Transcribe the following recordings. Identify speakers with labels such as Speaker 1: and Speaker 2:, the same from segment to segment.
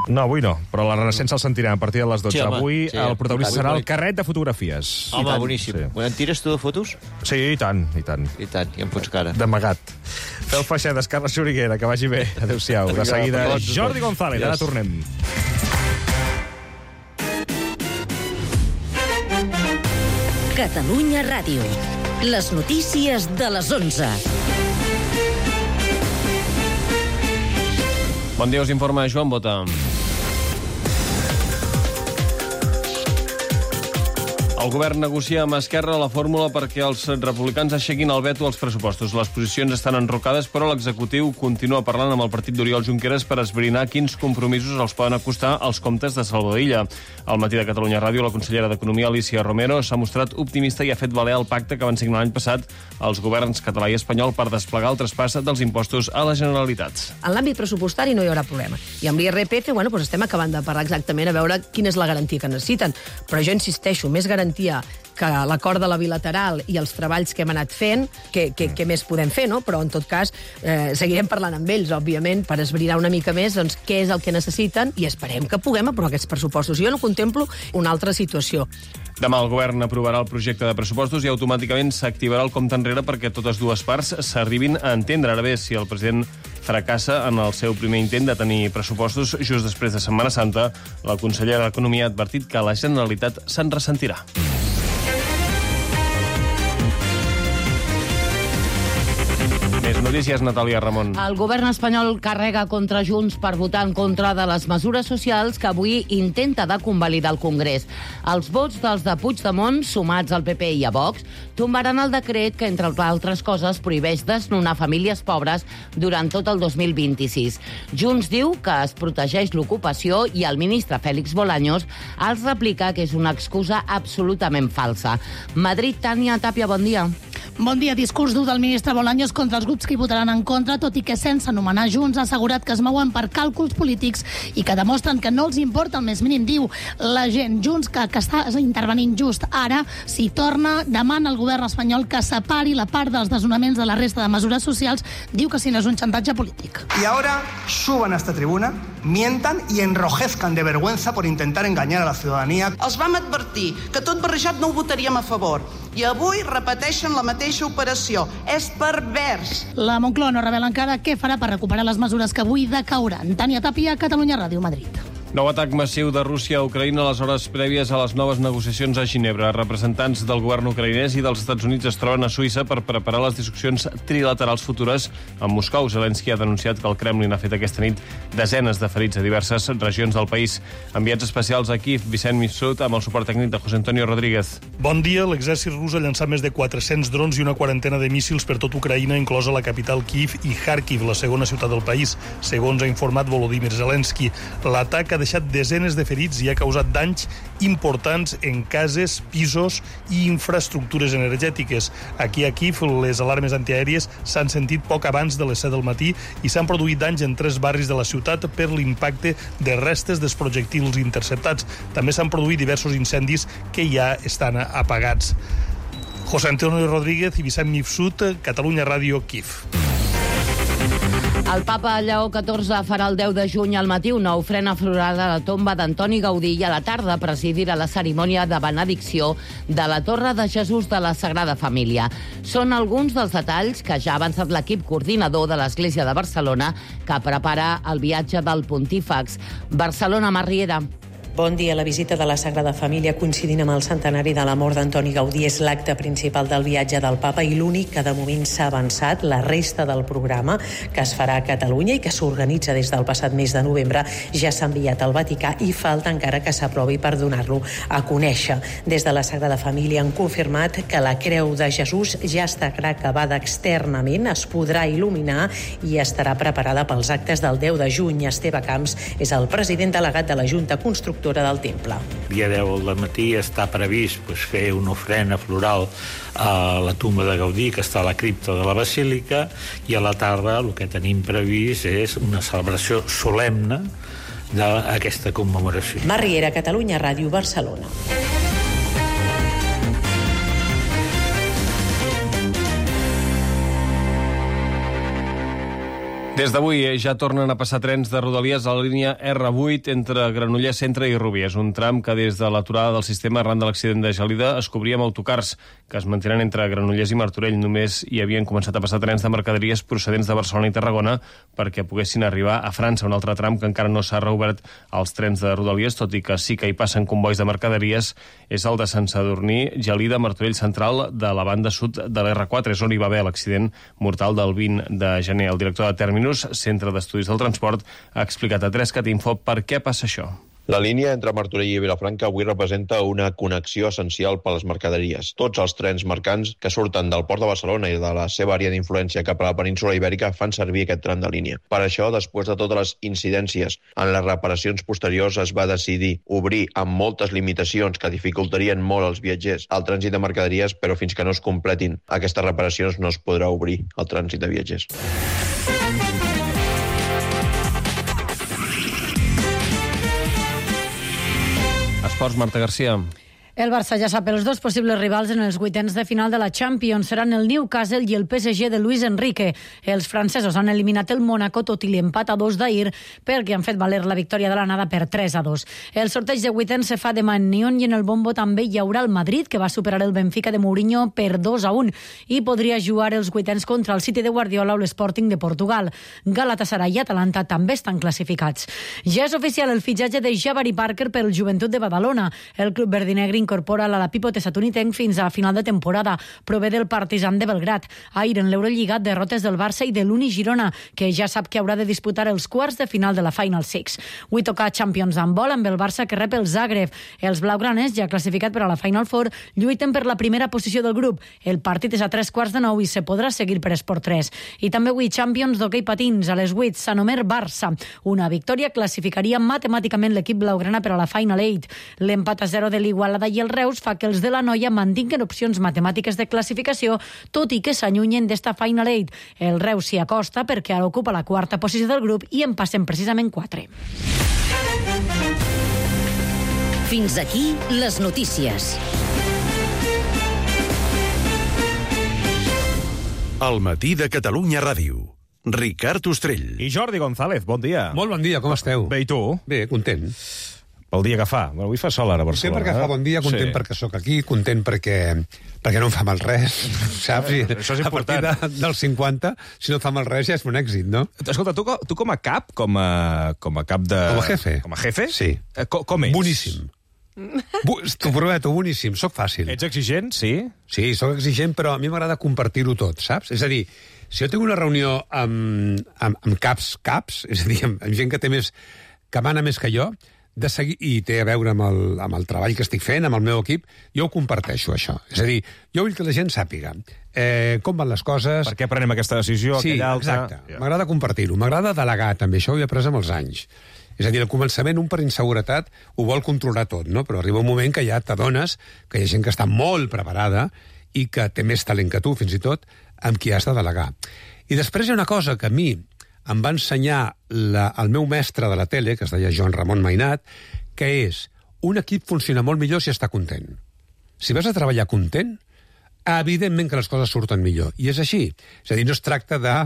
Speaker 1: No, avui no, però la Renaixença el sentirà a partir de les 12.
Speaker 2: Sí, home,
Speaker 1: avui
Speaker 2: sí.
Speaker 1: el protagonista serà el carret de fotografies.
Speaker 2: Home, boníssim.
Speaker 1: Sí.
Speaker 2: En tires tu de fotos?
Speaker 1: Sí, i tant, i tant.
Speaker 2: I tant, i em fots cara.
Speaker 1: D'amagat. Feu feixedes, Carles Xuriguera, que vagi bé. Adéu-siau. De seguida, Jordi González. Ara tornem.
Speaker 3: Catalunya Ràdio. Les notícies de les 11.
Speaker 4: Bon dia, us informa Joan Bota. El govern negocia amb Esquerra la fórmula perquè els republicans aixequin el veto als pressupostos. Les posicions estan enrocades, però l'executiu continua parlant amb el partit d'Oriol Junqueras per esbrinar quins compromisos els poden acostar als comptes de Salvador Illa. Al matí de Catalunya Ràdio, la consellera d'Economia, Alícia Romero, s'ha mostrat optimista i ha fet valer el pacte que van signar l'any passat els governs català i espanyol per desplegar el traspàs dels impostos a la Generalitat.
Speaker 5: En l'àmbit pressupostari no hi haurà problema. I amb l'IRPF, estem acabant de parlar exactament a veure quina és la garantia que necessiten. Però jo insisteixo, més garantia que l'acord de la bilateral i els treballs que hem anat fent, que més podem fer, no? Però, en tot cas, seguirem parlant amb ells, òbviament, per esbrinar una mica més doncs, què és el que necessiten i esperem que puguem aprovar aquests pressupostos. Jo no contemplo una altra situació.
Speaker 4: Demà el govern aprovarà el projecte de pressupostos i automàticament s'activarà el compte enrere perquè totes dues parts s'arribin a entendre. Ara bé, si el president fracassa en el seu primer intent de tenir pressupostos just després de Setmana Santa, la consellera d'Economia ha advertit que la Generalitat se'n ressentirà. Més notícies, Natàlia Ramon.
Speaker 6: El govern espanyol carrega contra Junts per votar en contra de les mesures socials que avui intenta de convalidar el Congrés. Els vots dels de Puigdemont, sumats al PP i a Vox, tombaran el decret que, entre altres coses, prohibeix desnonar famílies pobres durant tot el 2026. Junts diu que es protegeix l'ocupació i el ministre Félix Bolaños els replica que és una excusa absolutament falsa. Madrid, Tània Tàpia, bon dia.
Speaker 7: Bon dia. Discurs dur del ministre Bolaños contra els grups que hi votaran en contra, tot i que sense anomenar Junts ha assegurat que es mouen per càlculs polítics i que demostren que no els importa el més mínim. Diu la gent, Junts, que està intervenint just ara, si torna, demana al govern espanyol que separi la part dels desnonaments de la resta de mesures socials, diu que si no és un xantatge polític.
Speaker 8: Y ahora suban a esta tribuna, mientan y enrojezcan de vergüenza por intentar engañar a la ciudadanía.
Speaker 9: Els vam advertir que tot barrejat no ho votaríem a favor i avui repeteixen la mateixa operació. És pervers.
Speaker 7: La Moncloa no revela encara què farà per recuperar les mesures que avui decauran. Tània Tàpia, Catalunya Ràdio, Madrid.
Speaker 4: Nou atac massiu de Rússia a Ucraïna a les hores prèvies a les noves negociacions a Ginebra. Representants del govern ucraïnès i dels Estats Units es troben a Suïssa per preparar les discussions trilaterals futures amb Moscou. Zelensky ha denunciat que el Kremlin ha fet aquesta nit desenes de ferits a diverses regions del país. Enviats especials a Kiev, Vicent Mifsud, amb el suport tècnic de José Antonio Rodríguez.
Speaker 10: Bon dia. L'exèrcit rus ha llançat més de 400 drons i una quarantena de míssils per tot Ucraïna, inclosa la capital Kiev i Kharkiv, la segona ciutat del país, segons ha informat Volodymyr Zelensky. L'atac ha deixat desenes de ferits i ha causat danys importants en cases, pisos i infraestructures energètiques. Aquí a Kiev, les alarmes antiaèries s'han sentit poc abans de les 7 del matí i s'han produït danys en 3 barris de la ciutat per l'impacte de restes dels projectils interceptats. També s'han produït diversos incendis que ja estan apagats. José Antonio Rodríguez i Vicent Mifsud, Catalunya Ràdio, Kiev.
Speaker 6: El papa Lleó XIV farà el 10 de juny al matí una ofrena floral a la tomba d'Antoni Gaudí i a la tarda presidirà la cerimònia de benedicció de la Torre de Jesús de la Sagrada Família. Són alguns dels detalls que ja ha avançat l'equip coordinador de l'Església de Barcelona que prepara el viatge del Pontífex. Barcelona, Mar Riera.
Speaker 11: Bon dia. La visita de la Sagrada Família coincidint amb el centenari de la mort d'Antoni Gaudí és l'acte principal del viatge del papa i l'únic que de moment s'ha avançat. La resta del programa que es farà a Catalunya i que s'organitza des del passat mes de novembre ja s'ha enviat al Vaticà i falta encara que s'aprovi per donar-lo a conèixer. Des de la Sagrada Família han confirmat que la Creu de Jesús ja estarà acabada externament, es podrà il·luminar i estarà preparada pels actes del 10 de juny. Esteve Camps és el president delegat de la Junta Constructora del temple.
Speaker 12: Dia 10 del matí està previst fer una ofrena floral a la tumba de Gaudí, que està a la cripta de la Basílica, i a la tarda el que tenim previst és una celebració solemne d'aquesta commemoració.
Speaker 11: Mar Riera, Catalunya Ràdio, Barcelona.
Speaker 4: Des d'avui ja tornen a passar trens de Rodalies a la línia R8 entre Granollers Centre i Rubí. És un tram que des de l'aturada del sistema arran de l'accident de Gelida es cobria amb autocars que es mantenen entre Granollers i Martorell. Només hi havien començat a passar trens de mercaderies procedents de Barcelona i Tarragona perquè poguessin arribar a França. Un altre tram que encara no s'ha reobert als trens de Rodalies, tot i que sí que hi passen convois de mercaderies, és el de Sant Sadurní, Gelida, Martorell Central, de la banda sud de l'R4. És on hi va haver l'accident mortal del 20 de gener. El director de Terminus, Centre d'Estudis del Transport, ha explicat a 3CAT Info per què passa això.
Speaker 13: La línia entre Martorell i Vilafranca avui representa una connexió essencial per a les mercaderies. Tots els trens mercants que surten del Port de Barcelona i de la seva àrea d'influència cap a la península Ibèrica fan servir aquest tram de línia. Per això, després de totes les incidències en les reparacions posteriors, es va decidir obrir amb moltes limitacions que dificultarien molt als viatgers el trànsit de mercaderies, però fins que no es completin aquestes reparacions no es podrà obrir el trànsit de viatgers.
Speaker 4: Esports, Marta Garcia.
Speaker 14: El Barça ja sap els dos possibles rivals en els vuitens de final de la Champions. Seran el Newcastle i el PSG de Luis Enrique. Els francesos han eliminat el Mónaco tot i l'empat a 2 d'ahir perquè han fet valer la victòria de l'anada per 3-2. El sorteig de vuitens se fa demà en Nyon i en el bombo també hi haurà el Madrid, que va superar el Benfica de Mourinho per 2-1 i podria jugar els vuitens contra el City de Guardiola o l'Sporting de Portugal. Galatasaray i Atalanta també estan classificats. Ja és oficial el fitxatge de Jabari Parker pel Joventut de Badalona. El club verdinegre incorpora la pivot estatunidenc fins a final de temporada. Prové del Partizan de Belgrad. Ahir en l'Eurolliga, derrotes del Barça i de l'Uni Girona, que ja sap que haurà de disputar els quarts de final de la Final Six. Avui toca Champions handbol amb el Barça que rep el Zagreb. Els blaugranes, ja classificat per a la Final Four, lluiten per la primera posició del grup. El partit és a 9:15 i se podrà seguir per Esport 3. I també avui Champions d'hoquei patins a les 8, Sanomer-Barça. Una victòria classificaria matemàticament l'equip blaugrana per a la Final 8. L'empat a 0 de l'Igualada i el Reus fa que els de la Noia mantinguen opcions matemàtiques de classificació, tot i que s'allunyen d'esta Final 8. El Reus s'hi acosta perquè ara ocupa la quarta posició del grup i en passen precisament 4.
Speaker 3: Fins aquí les notícies.
Speaker 15: El matí de Catalunya Ràdio. Ricard Ostrell.
Speaker 1: I Jordi González, bon dia.
Speaker 16: Molt bon dia, com esteu?
Speaker 1: Bé, i tu?
Speaker 16: Bé, content.
Speaker 1: Pel dia que fa. Avui fa sol ara a Barcelona.
Speaker 16: Content perquè fa bon dia, content perquè sóc aquí, content perquè no em fa mal res, saps?
Speaker 1: Això és important.
Speaker 16: A partir dels 50, si no et fa mal res, ja és un èxit, no?
Speaker 1: Escolta, tu com a cap, com a cap de...
Speaker 16: Com a jefe.
Speaker 1: Com a jefe?
Speaker 16: Sí.
Speaker 1: Com ets?
Speaker 16: Boníssim. T'ho prometo, boníssim, sóc fàcil.
Speaker 1: Ets exigent, sí?
Speaker 16: Sí, sóc exigent, però a mi m'agrada compartir-ho tot, saps? És a dir, si jo tinc una reunió amb caps, és a dir, amb gent que té més, que mana més que jo, de seguir, i té a veure amb el treball que estic fent, amb el meu equip, jo ho comparteixo, això. És a dir, jo vull que la gent sàpiga com van les coses...
Speaker 1: Per què prenem aquesta decisió, aquella altra...
Speaker 16: Sí, exacte. M'agrada compartir-ho. M'agrada delegar, també. Això ho he après amb els anys. És a dir, al començament, un per inseguretat ho vol controlar tot, no? Però arriba un moment que ja t'adones que hi ha gent que està molt preparada i que té més talent que tu, fins i tot, amb qui has de delegar. I després hi ha una cosa que a mi em va ensenyar el meu mestre de la tele, que es deia Joan Ramon Mainat, que és, un equip funciona molt millor si està content. Si vas a treballar content, evidentment que les coses surten millor. I és així. És a dir, no es tracta de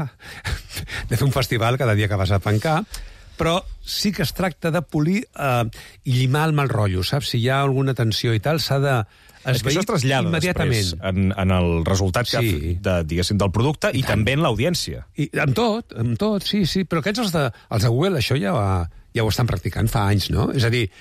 Speaker 16: fer un festival cada dia que vas a pencar, però sí que es tracta de polir i llimar el mal rotllo, saps? Si hi ha alguna tensió i tal, s'ha de...
Speaker 1: És que això es trasllada després en el resultat diguéssim, del producte i també en l'audiència.
Speaker 16: I amb tot, sí, però aquests els de Google, això ja ho estan practicant fa anys, no? És a dir,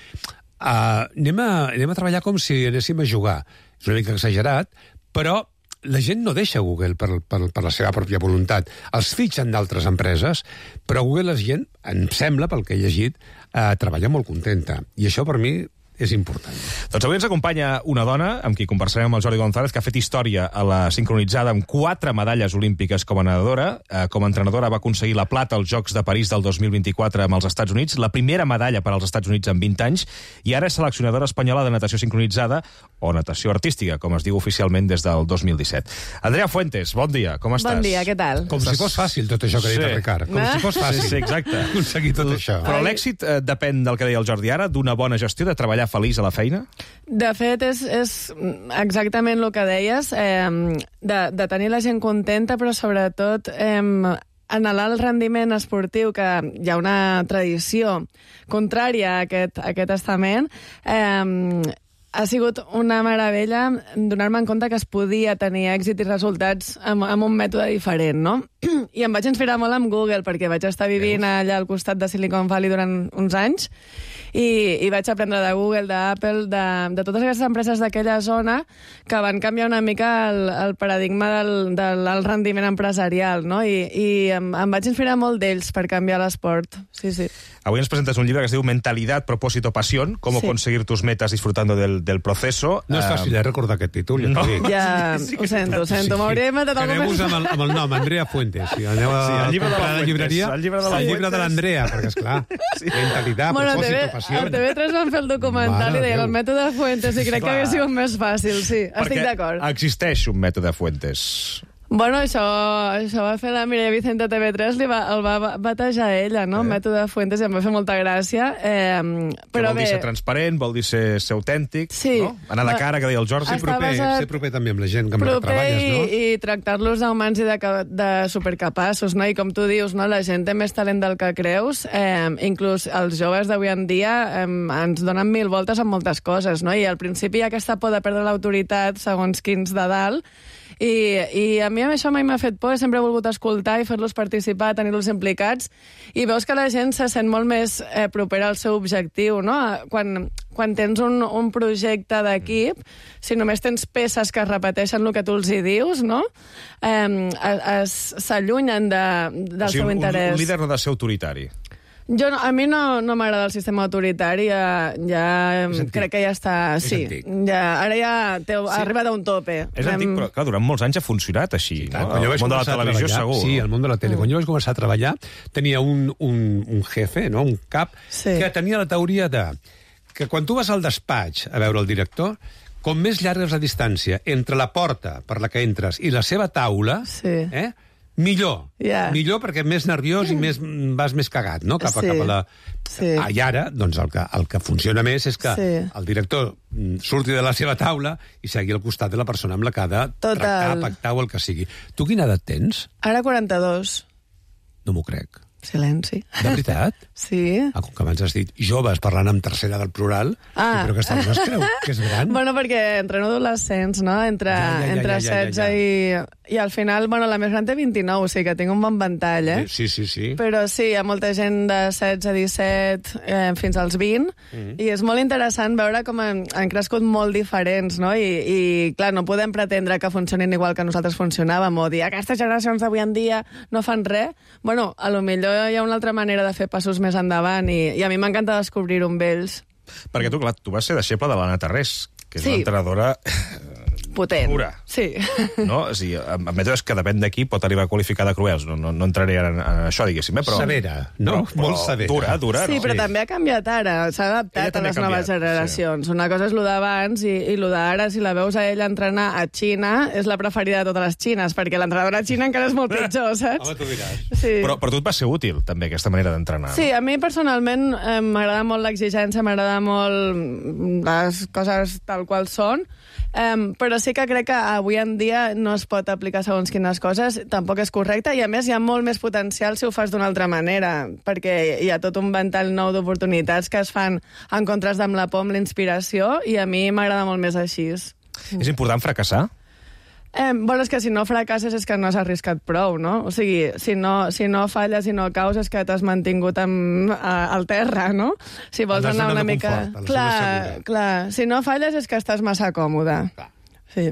Speaker 16: anem a treballar com si anéssim a jugar. És una mica exagerat, però la gent no deixa Google per la seva pròpia voluntat. Els fitxen d'altres empreses, però Google, la gent, em sembla, pel que he llegit, treballa molt contenta. I això, per mi, és important.
Speaker 1: Doncs avui ens acompanya una dona amb qui conversarem amb el Jordi González, que ha fet història a la sincronitzada amb 4 medalles olímpiques com a nedadora. Com a entrenadora va aconseguir la plata als Jocs de París del 2024 amb els Estats Units, la primera medalla per als Estats Units en 20 anys, i ara és seleccionadora espanyola de natació sincronitzada, o natació artística, com es diu oficialment des del 2017. Andrea Fuentes, bon dia, com estàs?
Speaker 17: Bon dia, què tal?
Speaker 16: Com si fos fàcil tot això que ha dit el Ricard. Com si fos fàcil.
Speaker 1: Sí, exacte.
Speaker 16: Aconseguir tot això.
Speaker 1: Però l'èxit depèn del que deia el Jordi ara, d'una bona gestió, de treballar feliç a la feina?
Speaker 17: De fet, és exactament el que deies, de tenir la gent contenta, però sobretot en l'alt rendiment esportiu, que hi ha una tradició contrària a aquest estament, ha sigut una meravella donar-me en compte que es podia tenir èxit i resultats amb un mètode diferent, no? I em vaig inspirar molt amb Google, perquè vaig estar vivint allà al costat de Silicon Valley durant uns anys i vaig aprendre de Google, d'Apple, de totes aquestes empreses d'aquella zona que van canviar una mica el paradigma del rendiment empresarial, no? I em vaig inspirar molt d'ells per canviar l'esport. Sí, sí.
Speaker 1: Avui ens presentes un llibre que es diu Mentalidad, propósito, pasión, cómo conseguir tus metas disfrutando del proceso.
Speaker 16: No és fàcil recordar aquest títol, ja t'ho dic.
Speaker 17: Ja, ho sento. M'hauria inventat alguna cosa.
Speaker 16: Quedem-vos amb el nom, Andrea Fuentes. Si aneu a la llibreria, el llibre de l'Andrea, perquè, esclar, mentalitat, propòsit, passió.
Speaker 17: A TV3 van fer el documental i deien el mètode Fuentes, i crec que hauria sigut més fàcil, sí. Estic d'acord.
Speaker 1: Perquè existeix un mètode Fuentes.
Speaker 17: Bueno, això va fer la Mireia Vicente a TV3, el va batejar ella, no? Mètode Fuentes, i em va fer molta gràcia.
Speaker 1: Però vol dir ser transparent, vol dir ser autèntic, no? Anar de cara, que deia el Jordi.
Speaker 16: Ser proper també amb la gent amb la que treballes, no?
Speaker 17: I tractar-los d'humans i de supercapaços, no? I com tu dius, no? La gent té més talent del que creus. Inclús els joves d'avui en dia ens donen 1000 voltes amb moltes coses, no? I al principi hi ha aquesta por de perdre l'autoritat, segons quins de dalt, i a mi això mai m'ha fet por, sempre he volgut escoltar i fer-los participar, tenir-los implicats, i veus que la gent se sent molt més propera al seu objectiu, no? Quan tens un projecte d'equip, si només tens peces que repeteixen el que tu els hi dius, no? S'allunyen del seu interès.
Speaker 1: Un líder no ha de ser autoritari.
Speaker 17: A mi no m'agrada el sistema autoritari, crec que ja està... Sí, ara ja ha arribat a un tope.
Speaker 1: És antic, però clar, durant molts anys ha funcionat així, no? El món de la televisió, segur.
Speaker 16: Sí, el món de la tele. Quan jo vaig començar a treballar, tenia un jefe, un cap, que tenia la teoria que quan tu vas al despatx a veure el director, com més llarga és la distància entre la porta per la que entres i la seva taula, millor. Millor perquè més nerviós i vas més cagat, no? Cap a la... I ara, doncs, el que funciona més és que el director surti de la seva taula i segui al costat de la persona amb la que ha de tractar, pactar o el que sigui. Tu quina edat tens?
Speaker 17: Ara 42.
Speaker 16: No m'ho crec.
Speaker 17: Silenci.
Speaker 16: De veritat?
Speaker 17: Sí.
Speaker 16: Com que abans has dit joves parlant en tercera del plural, però aquesta no es creu que és gran.
Speaker 17: Bueno, perquè entreno adolescents, no? Entre 16 i al final, bueno, la més gran té 29, o sigui que tinc un bon ventall,
Speaker 16: Sí.
Speaker 17: Però sí, hi ha molta gent de 16 a 17 fins als 20, i és molt interessant veure com han crescut molt diferents, no? I clar, no podem pretendre que funcionin igual que nosaltres funcionàvem, o dir, aquestes generacions d'avui en dia no fan res. Bueno, a lo millor hi ha una altra manera de fer passos més endavant, i a mi m'encanta descobrir-ho amb ells.
Speaker 1: Perquè tu, clar, tu vas ser deixeble de l'Anna Tarrés, que és una entrenadora...
Speaker 17: potent.
Speaker 1: Pura.
Speaker 17: Sí.
Speaker 1: No? O sigui, amb mètodes que depèn d'aquí pot arribar a qualificar de cruels. No entraré en això, diguéssim. Però...
Speaker 16: Severa, no? Molt severa.
Speaker 1: Dura,
Speaker 17: sí,
Speaker 1: no?
Speaker 17: però també ha canviat ara. S'ha adaptat a les noves generacions. Una cosa és lo d'abans i lo d'ara, si la veus a ella entrenar a Xina, és la preferida de totes les xines, perquè l'entrenadora a Xina encara és molt pitjor, saps?
Speaker 16: Home, tu diràs.
Speaker 17: Sí.
Speaker 1: Però tu et va ser útil, també, aquesta manera d'entrenar.
Speaker 17: Sí, a mi personalment m'agrada molt l'exigència, m'agrada molt les coses tal qual són, però sí que crec que avui en dia no es pot aplicar segons quines coses, tampoc és correcte, i a més hi ha molt més potencial si ho fas d'una altra manera, perquè hi ha tot un ventall nou d'oportunitats que es fan en contrast amb la por, amb la inspiració, i a mi m'agrada molt més així.
Speaker 1: És important fracassar?
Speaker 17: Bueno, és que si no fracasses és que no has arriscat prou, no? O sigui, si no falles i no caus és que t'has mantingut al terra, no? Si vols anar una mica... Clar, si no falles és que estàs massa còmode. Sí.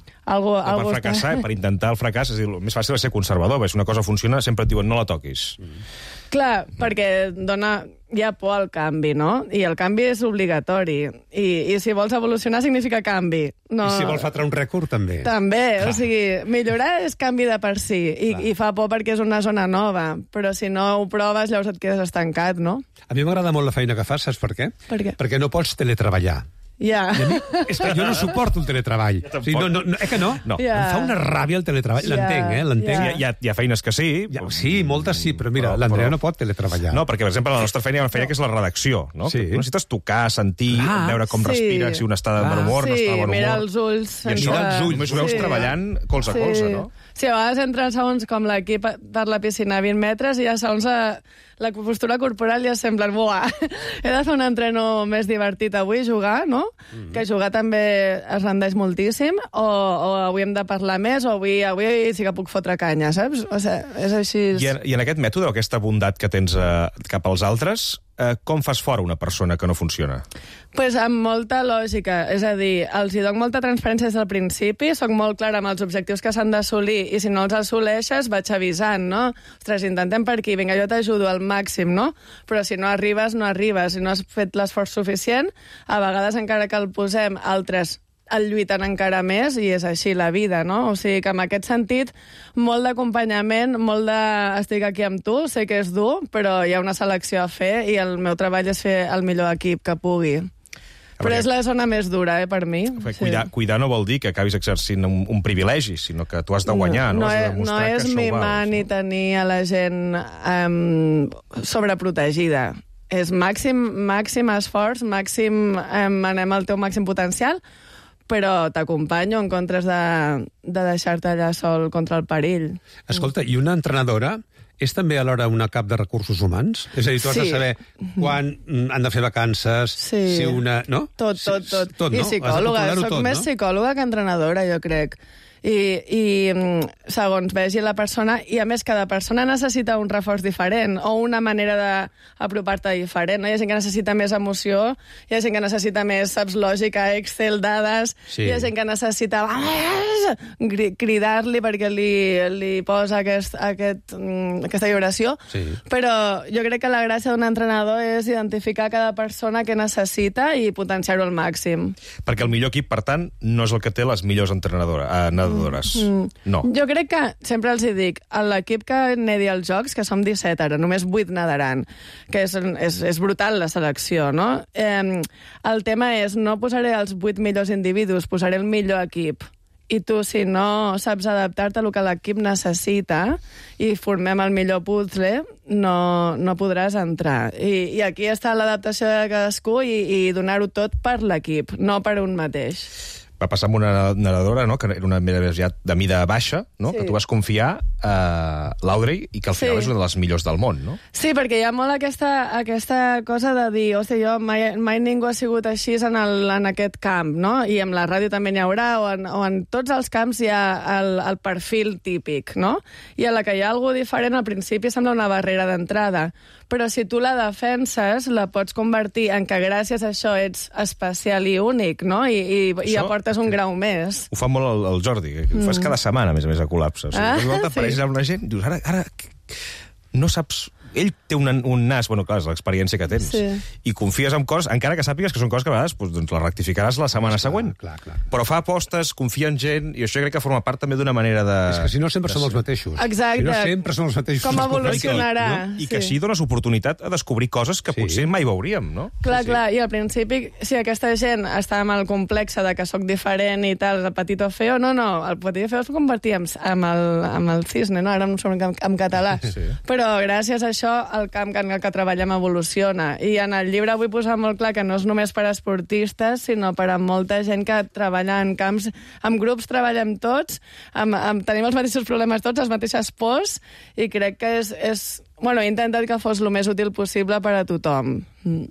Speaker 1: Per fracassar, per intentar el fracàs, és dir, el més fàcil és ser conservador, si una cosa funciona sempre et diuen no la toquis.
Speaker 17: Clar, perquè hi ha por al canvi, no? I el canvi és obligatori. I si vols evolucionar significa canvi.
Speaker 16: I si vols fotre un rècord, també.
Speaker 17: També, o sigui, millorar és canvi de per si, i fa por perquè és una zona nova, però si no ho proves, llavors et quedes estancat, no?
Speaker 16: A mi m'agrada molt la feina que fas, saps per què?
Speaker 17: Per què?
Speaker 16: Perquè no pots teletreballar.
Speaker 17: Ja.
Speaker 16: És que jo no suporto el teletreball. O sigui, que no?
Speaker 17: Ja.
Speaker 16: Em fa una ràbia el teletreball.
Speaker 17: Ja.
Speaker 16: L'entenc, l'entenc.
Speaker 1: Hi ha feines que sí.
Speaker 16: Sí, moltes sí, però mira, l'Andrea no pot teletreballar.
Speaker 1: No, perquè, per exemple, la nostra feina hi ha una feina que és la redacció, no?
Speaker 16: Sí.
Speaker 1: Tu necessites tocar, sentir, veure com respira, si un està de bon humor, no està de bon humor.
Speaker 17: Sí, mira els ulls.
Speaker 1: I això només ho veus treballant colze a colze, no?
Speaker 17: Sí, a vegades entren segons com l'equip per la piscina a 20 metres i ja segons la postura corporal ja sembla, buah, he de fer un entreno més divertit avui, jugar, no? Que jugar també es rendeix moltíssim, o avui hem de parlar més, o avui sí que puc fotre canya, saps? O sigui, és així...
Speaker 1: I en aquest mètode, aquesta bondat que tens cap als altres, com fas fora una persona que no funciona?
Speaker 17: Pues amb molta lògica, és a dir, els hi dono molta transparència des del principi, soc molt clara amb els objectius que s'han d'assolir i si no els assoleixes vaig avisant, no? Ostres, intentem per aquí, vinga, jo t'ajudo al màxim, no? Però si no arribes, no arribes. Si no has fet l'esforç suficient, a vegades encara que el posem, altres el lluiten encara més i és així la vida, no? O sigui que en aquest sentit, molt d'acompanyament, molt de... Estic aquí amb tu, sé que és dur, però hi ha una selecció a fer i el meu treball és fer el millor equip que pugui. Però és la zona més dura, per mi.
Speaker 1: Cuidar no vol dir que acabis exercint un privilegi, sinó que tu has de guanyar, no?
Speaker 17: No és mimar ni tenir a la gent sobreprotegida. És màxim esforç, anem al teu màxim potencial, però t'acompanyo en comptes de deixar-te allà sol contra el perill.
Speaker 16: Escolta, i una entrenadora és també alhora una cap de recursos humans? És a dir, tu has de saber quan han de fer vacances, si una... No?
Speaker 17: Tot. I psicòloga, soc més psicòloga que entrenadora, jo crec. I segons vegi la persona, i a més cada persona necessita un reforç diferent o una manera d'apropar-te diferent, no? Hi ha gent que necessita més emoció, hi ha gent que necessita més, saps, lògica, Excel, dades, hi ha gent que necessita cridar-li perquè li posa aquesta vibració, però jo crec que la gràcia d'un entrenador és identificar cada persona que necessita i potenciar-ho al màxim.
Speaker 1: Perquè el millor equip, per tant, no és el que té les millors nedadores. No.
Speaker 17: Jo crec que, sempre els hi dic, l'equip que nedi als Jocs, que som 17 ara, només 8 nadaran, que és brutal la selecció, no? El tema és, no posaré els 8 millors individus, posaré el millor equip. I tu, si no saps adaptar-te al que l'equip necessita i formem el millor puzzle, no podràs entrar. I aquí està l'adaptació de cadascú i donar-ho tot per l'equip, no per un mateix.
Speaker 1: Va passar amb una nedadora, no?, que era una de mida baixa, no?, que tu vas confiar a l'Audrey i que al final és una de les millors del món, no?
Speaker 17: Sí, perquè hi ha molt aquesta cosa de dir, hòstia, mai ningú ha sigut així en aquest camp, no? I amb la ràdio també n'hi haurà, o en tots els camps hi ha el perfil típic, no? I a la que hi ha algú diferent, al principi sembla una barrera d'entrada, però si tu la defenses, la pots convertir en que gràcies a això ets especial i únic, no? I aportes un grau més.
Speaker 1: Ho fa molt el Jordi, que ho fas cada setmana, a més a col·lapse. O sigui, t'apareixes amb una gent, dius, ara no saps... Ell té un nas, bueno, clar, és l'experiència que tens, i confies en coses, encara que sàpigues que són coses que a vegades doncs, les rectificaràs la setmana següent.
Speaker 16: Clar.
Speaker 1: Però fa apostes, confia en gent, i això crec que forma part també d'una manera de...
Speaker 16: És que si no sempre som els mateixos.
Speaker 17: Exacte.
Speaker 16: Si no sempre som els mateixos.
Speaker 17: Com evolucionarà.
Speaker 1: I que així dones oportunitat a descobrir coses que potser mai veuríem, no?
Speaker 17: Clar, i al principi, si aquesta gent està amb el complex de que sóc diferent i tal, el petito feo, no, el petito feo es convertia en el cisne, no? Ara no sé en català. Però gràcies a això el camp en el que treballem evoluciona. I en el llibre vull posar molt clar que no és només per a esportistes, sinó per a molta gent que treballa en camps, en grups treballem tots, tenim els mateixos problemes tots, les mateixes pors, i crec que he intentat que fos el més útil possible per a tothom.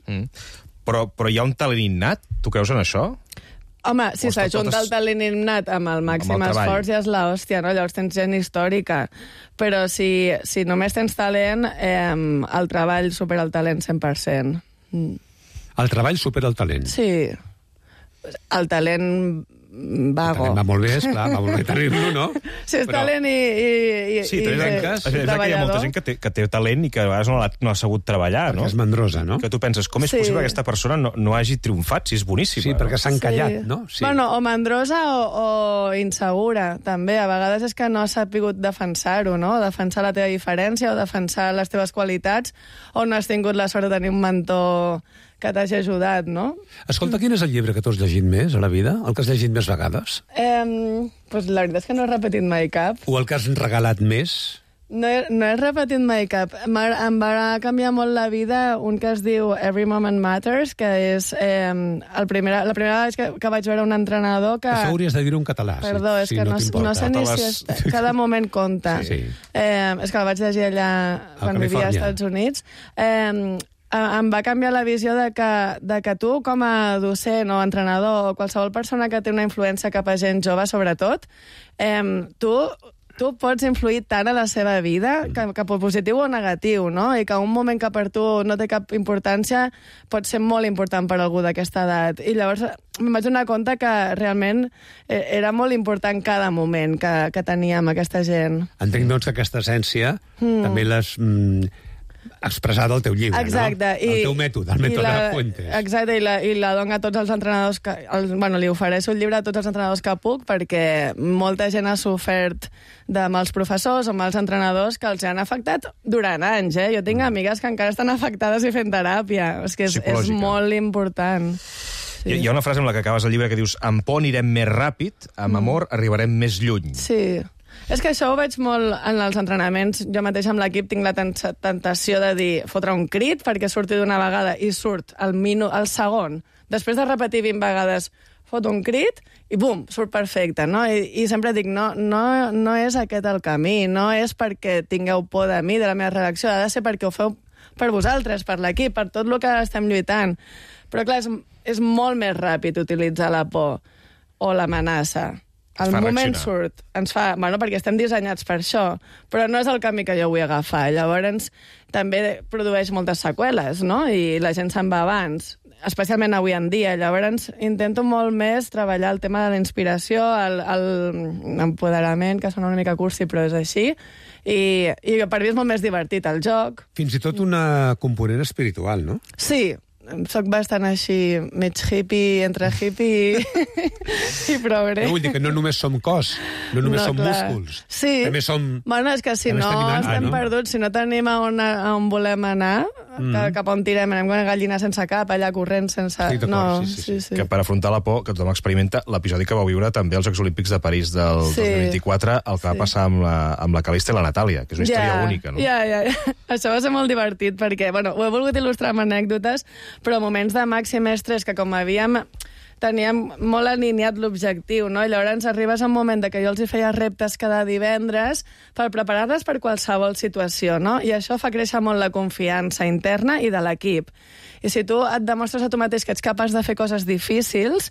Speaker 1: Però hi ha un talent innat? Tu creus en això?
Speaker 17: Home, si s'ajunta el talent innat amb el màxim esforç ja és l'hòstia, no? Llavors tens gent històrica. Però si només tens talent, el treball supera el talent 100%.
Speaker 16: El treball supera el talent?
Speaker 17: Sí. El talent vago.
Speaker 16: Va molt bé, esclar, va molt bé tenir-lo, no?
Speaker 17: Si és talent i
Speaker 1: treballador. Hi ha molta gent que té talent i que a vegades no ha sabut treballar, no?
Speaker 16: Perquè és mandrosa, no?
Speaker 1: Que tu penses, com és possible que aquesta persona no hagi triomfat, si és boníssima?
Speaker 16: Sí, perquè s'ha encallat, no?
Speaker 17: Bueno, o mandrosa o insegura, també. A vegades és que no has sapigut defensar-ho, no? Defensar la teva diferència o defensar les teves qualitats, o no has tingut la sort de tenir un mentor que t'hagi ajudat, no?
Speaker 16: Escolta, quin és el llibre que tu has llegit més a la vida? El que has llegit més vegades?
Speaker 17: Pues la veritat és que no he repetit mai cap.
Speaker 16: O el que has regalat més?
Speaker 17: No he repetit mai cap. Em va canviar molt la vida un que es diu Every Moment Matters, que és la primera vegada que vaig veure un entrenador que...
Speaker 16: Això hauries de dir-ho en català.
Speaker 17: Perdó, és que no sé ni si cada moment compta.
Speaker 16: Sí.
Speaker 17: És que el vaig llegir allà quan vivia als Estats Units. Em va canviar la visió de que tu, com a docent o entrenador o qualsevol persona que té una influència cap a gent jove, sobretot, tu pots influir tant a la seva vida, cap a positiu o negatiu, no? I que un moment que per tu no té cap importància pot ser molt important per algú d'aquesta edat. I llavors em vaig donar compte que realment era molt important cada moment que tenia amb aquesta gent.
Speaker 16: Entenc, doncs, que aquesta essència també l'has expressada al teu llibre,
Speaker 17: exacte,
Speaker 16: no? El teu mètode, el mètode de Fuentes.
Speaker 17: Exacte, i la dono a tots els entrenadors que... li ofereixo el llibre a tots els entrenadors que puc, perquè molta gent ha sofert de mals professors o mals entrenadors que els han afectat durant anys, Jo tinc amigues que encara estan afectades i fent teràpia. És que és molt important.
Speaker 1: Sí. Hi ha una frase amb la que acabes el llibre que dius: amb por anirem més ràpid, amb amor arribarem més lluny.
Speaker 17: Sí. És que això ho veig molt en els entrenaments. Jo mateix amb l'equip tinc la tentació de dir fotre un crit perquè surti d'una vegada i surt al segon. Després de repetir 20 vegades, fot un crit i bum, surt perfecte, no? I sempre dic, no és aquest el camí, no és perquè tingueu por de mi, de la meva reacció, ha de ser perquè ho feu per vosaltres, per l'equip, per tot el que estem lluitant. Però clar, és molt més ràpid utilitzar la por o l'amenaça. El moment surt, ens fa... perquè estem dissenyats per això, però no és el camí que jo vull agafar. Llavors, també produeix moltes seqüeles, no? I la gent se'n va abans, especialment avui en dia. Llavors, intento molt més treballar el tema de la inspiració, l'empoderament, que sona una mica cursi, però és així, i per mi és molt més divertit el joc.
Speaker 16: Fins i tot una component espiritual, no?
Speaker 17: Sí, soc bastant així, mig hippie, entre hippie i progre.
Speaker 16: No, vull dir que no només som cos, no només som músculs.
Speaker 17: Sí.
Speaker 16: També som...
Speaker 17: Bueno, és que si no estem perduts, si no tenim on volem anar, cap on tirem, anem com una gallina sense cap, allà corrent sense...
Speaker 1: Sí. Que per afrontar la por que tothom experimenta, l'episodi que vau viure també als Jocs Olímpics de París del 2024, el que va passar amb la Calista i la Natàlia, que és una història única, no?
Speaker 17: Ja. Això va ser molt divertit, perquè, ho he volgut il·lustrar amb anècdotes, però moments de màxim estrès que com teníem molt alineat l'objectiu, no? I llavors arribes a un moment que jo els hi feia reptes cada divendres per preparar-les per qualsevol situació, no? I això fa créixer molt la confiança interna i de l'equip. I si tu et demostres a tu mateix que ets capaç de fer coses difícils,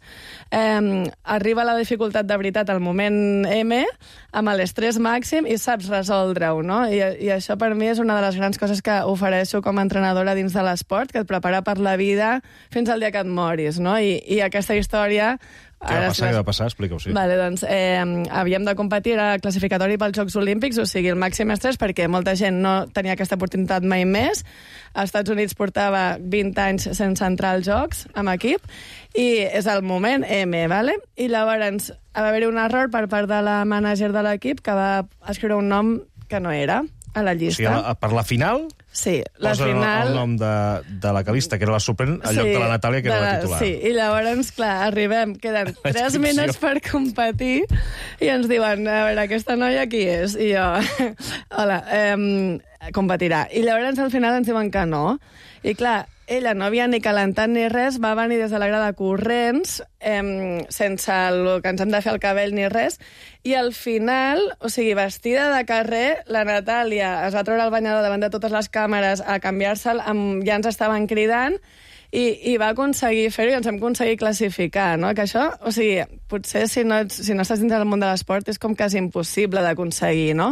Speaker 17: arriba la dificultat de veritat al moment M, amb l'estrès màxim, i saps resoldre-ho, no? I això per mi és una de les grans coses que ofereixo com a entrenadora dins de l'esport, que et prepara per la vida fins al dia que et moris, no? I aquesta història...
Speaker 1: Què va passar? Explica-ho, sí.
Speaker 17: Vale, doncs, havíem de competir a classificatori pels Jocs Olímpics, o sigui, el màxim estrès, perquè molta gent no tenia aquesta oportunitat mai més. Els Estats Units portava 20 anys sense entrar als Jocs amb equip, i és el moment M, vale? I llavors va haver-hi un error per part de la mànager de l'equip que va escriure un nom que no era a la llista.
Speaker 1: O sigui, per la final...
Speaker 17: Sí, la final...
Speaker 1: el nom de la Calista, que era la suplent, al lloc de la Natàlia, que era la titular.
Speaker 17: Sí, i llavors, clar, queden 3 minuts per competir, i ens diuen, a veure, aquesta noia qui és? I jo, hola, competirà. I llavors al final ens diuen que no. I clar, ella no havia ni calentat ni res, va venir des de la grada corrents, sense el que ens hem de fer al cabell ni res, i al final, o sigui, vestida de carrer, la Natàlia es va treure el banyador davant de totes les càmeres a canviar-se'l, ja ens estaven cridant, i va aconseguir fer-ho i ens hem aconseguit classificar, no? Que això, o sigui, potser si no estàs dins del món de l'esport és com quasi impossible d'aconseguir, no?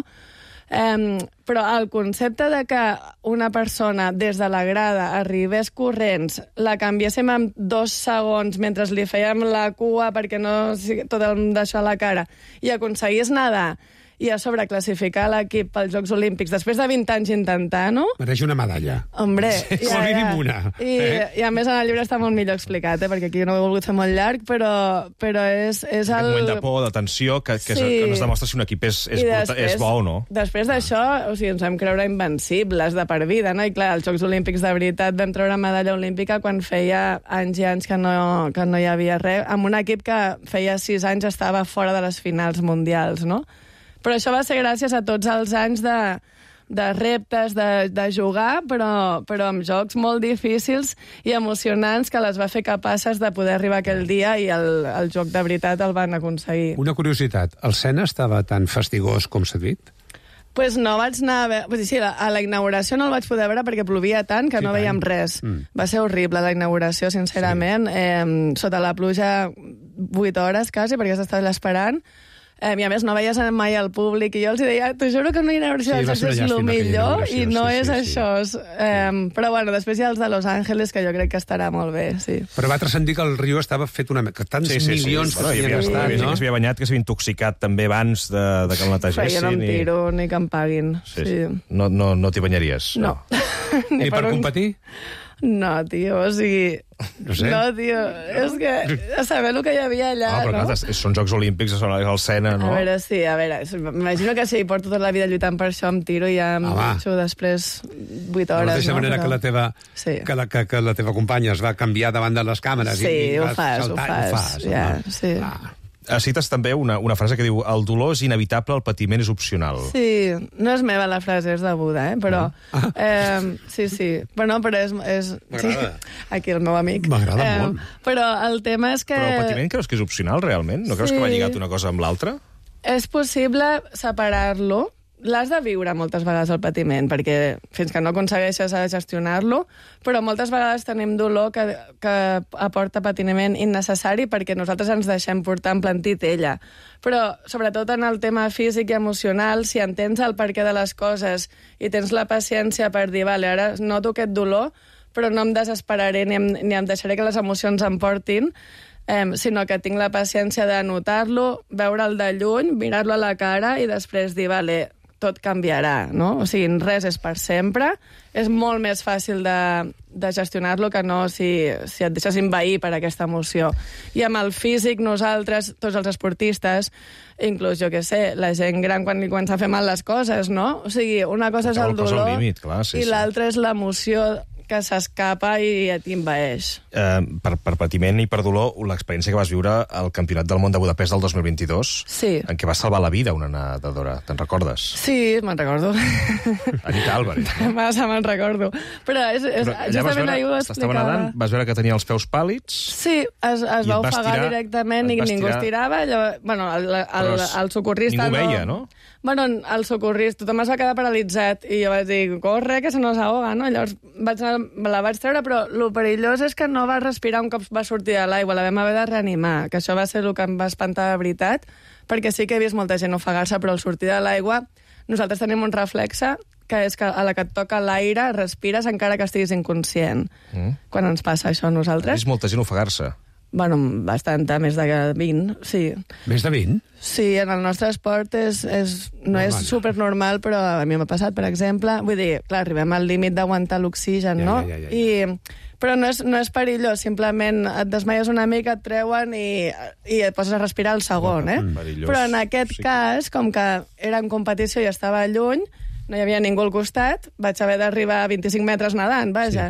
Speaker 17: Però el concepte de que una persona des de la grada arribés corrents, la canviéssim en 2 segons mentre li fèiem la cua perquè no tot d'això a la cara, i aconseguís nedar i a sobre classificar l'equip pels Jocs Olímpics després de 20 anys intentant-ho...
Speaker 16: Mereix una medalla.
Speaker 17: Hombre,
Speaker 16: com a mínim una.
Speaker 17: I a més en el llibre està molt millor explicat, perquè aquí no ho he volgut fer molt llarg, però és
Speaker 1: aquest moment de por, de tensió, que no es demostra si un equip és bo o no.
Speaker 17: Després d'això, o sigui, ens vam creure invencibles de per vida, no? I clar, als Jocs Olímpics de veritat vam treure medalla olímpica quan feia anys i anys que no hi havia res, amb un equip que feia 6 anys estava fora de les finals mundials, no? Però això va ser gràcies a tots els anys de reptes, de jugar, però amb jocs molt difícils i emocionants que les va fer capaces de poder arribar aquell dia i el joc de veritat el van aconseguir.
Speaker 16: Una curiositat, el Sena estava tan fastigós com s'ha dit?
Speaker 17: Pues no vaig anar a veure... Sí, a la inauguració no el vaig poder veure perquè plovia tant que no veiem res. Va ser horrible la inauguració, sincerament. Sota la pluja 8 hores, quasi, perquè s'estava esperant. I a més no veies mai al públic i jo els deia, t'ho juro que una inauguració dels Jocs és el millor i no és això. Però bueno, després hi ha els de Los Angeles que jo crec que estarà molt bé, sí.
Speaker 16: Però va transcendir que el Rio estava fet una... que tants milions que s'havien estat, no?
Speaker 1: Que s'havia banyat, que s'havia intoxicat també abans de que el netegessin.
Speaker 17: Però jo no em tiro ni que em paguin.
Speaker 1: No t'hi banyaries?
Speaker 17: No.
Speaker 16: Ni per competir?
Speaker 17: No, tio, o sigui...
Speaker 16: No sé.
Speaker 17: No, tio, és que a saber el que hi havia allà,
Speaker 1: no? Però clar, són Jocs Olímpics, és el Sena, no?
Speaker 17: A veure, m'imagino que si porto tota la vida lluitant per això, em tiro i ja em deixo després 8 hores.
Speaker 16: De la mateixa manera que la teva companya es va canviar davant de les càmeres i
Speaker 17: ho
Speaker 16: vas
Speaker 17: fas. Ja, sí.
Speaker 1: Cites també una frase que diu el dolor és inevitable, el patiment és opcional.
Speaker 17: Sí, no és meva la frase, és de Buda, però... Sí. Però és...
Speaker 16: M'agrada.
Speaker 17: Aquí el meu amic.
Speaker 16: M'agrada molt.
Speaker 17: Però el tema és que...
Speaker 1: Però el patiment creus que és opcional, realment? No creus que va lligat una cosa amb l'altra?
Speaker 17: És possible separar-lo. L'has de viure moltes vegades el patiment, perquè fins que no aconsegueixes gestionar-lo, però moltes vegades tenim dolor que aporta patiment innecessari perquè nosaltres ens deixem portar en plan titella. Però, sobretot en el tema físic i emocional, si entens el perquè de les coses i tens la paciència per dir, vale, ara noto aquest dolor, però no em desesperaré ni em deixaré que les emocions em portin, sinó que tinc la paciència de notar-lo, veure'l de lluny, mirar-lo a la cara i després dir, vale, tot canviarà, no? O sigui, res és per sempre. És molt més fàcil de gestionar-lo que no si et deixes envair per aquesta emoció. I amb el físic, nosaltres, tots els esportistes, inclús, jo què sé, la gent gran quan li comença a fer mal les coses, no? O sigui, una cosa és el dolor i l'altra és l'emoció que s'escapa i t'envaeix.
Speaker 1: Per patiment i per dolor, l'experiència que vas viure al Campionat del Món de Budapest del 2022, en què vas salvar la vida una nedadora, te'n recordes?
Speaker 17: Sí, me'n recordo.
Speaker 1: Anita Álvarez.
Speaker 17: Massa me'n recordo. Però justament ahir ho explicava.
Speaker 1: Estava nedant, vas veure que tenia els peus pàl·lids?
Speaker 17: Sí, es va ofegar directament i ningú es tirava. Bueno, el socorrista...
Speaker 1: Ningú veia, no?
Speaker 17: Bueno, el socorrista, tothom es va quedar paralitzat i jo vaig dir, corre, que se nos ahoga, no? Llavors la vaig treure, però el perillós és que no va respirar un cop va sortir de l'aigua, la vam haver de reanimar, que això va ser el que em va espantar de veritat, perquè sí que he vist molta gent ofegar-se, però al sortir de l'aigua nosaltres tenim un reflexe que és que a la que et toca l'aire respires encara que estiguis inconscient. Quan ens passa això a nosaltres...
Speaker 1: Has vist molta gent ofegar-se?
Speaker 17: Bueno, bastanta, més de 20, sí.
Speaker 16: Més de 20?
Speaker 17: Sí, en el nostre esport no és supernormal, però a mi m'ha passat, per exemple. Vull dir, clar, arribem al límit d'aguantar l'oxigen, no? Però no és perillós, simplement et desmaies una mica, et treuen i et poses a respirar el segon, Però en aquest cas, com que era en competició i estava lluny, no hi havia ningú al costat, vaig haver d'arribar a 25 metres nedant, vaja.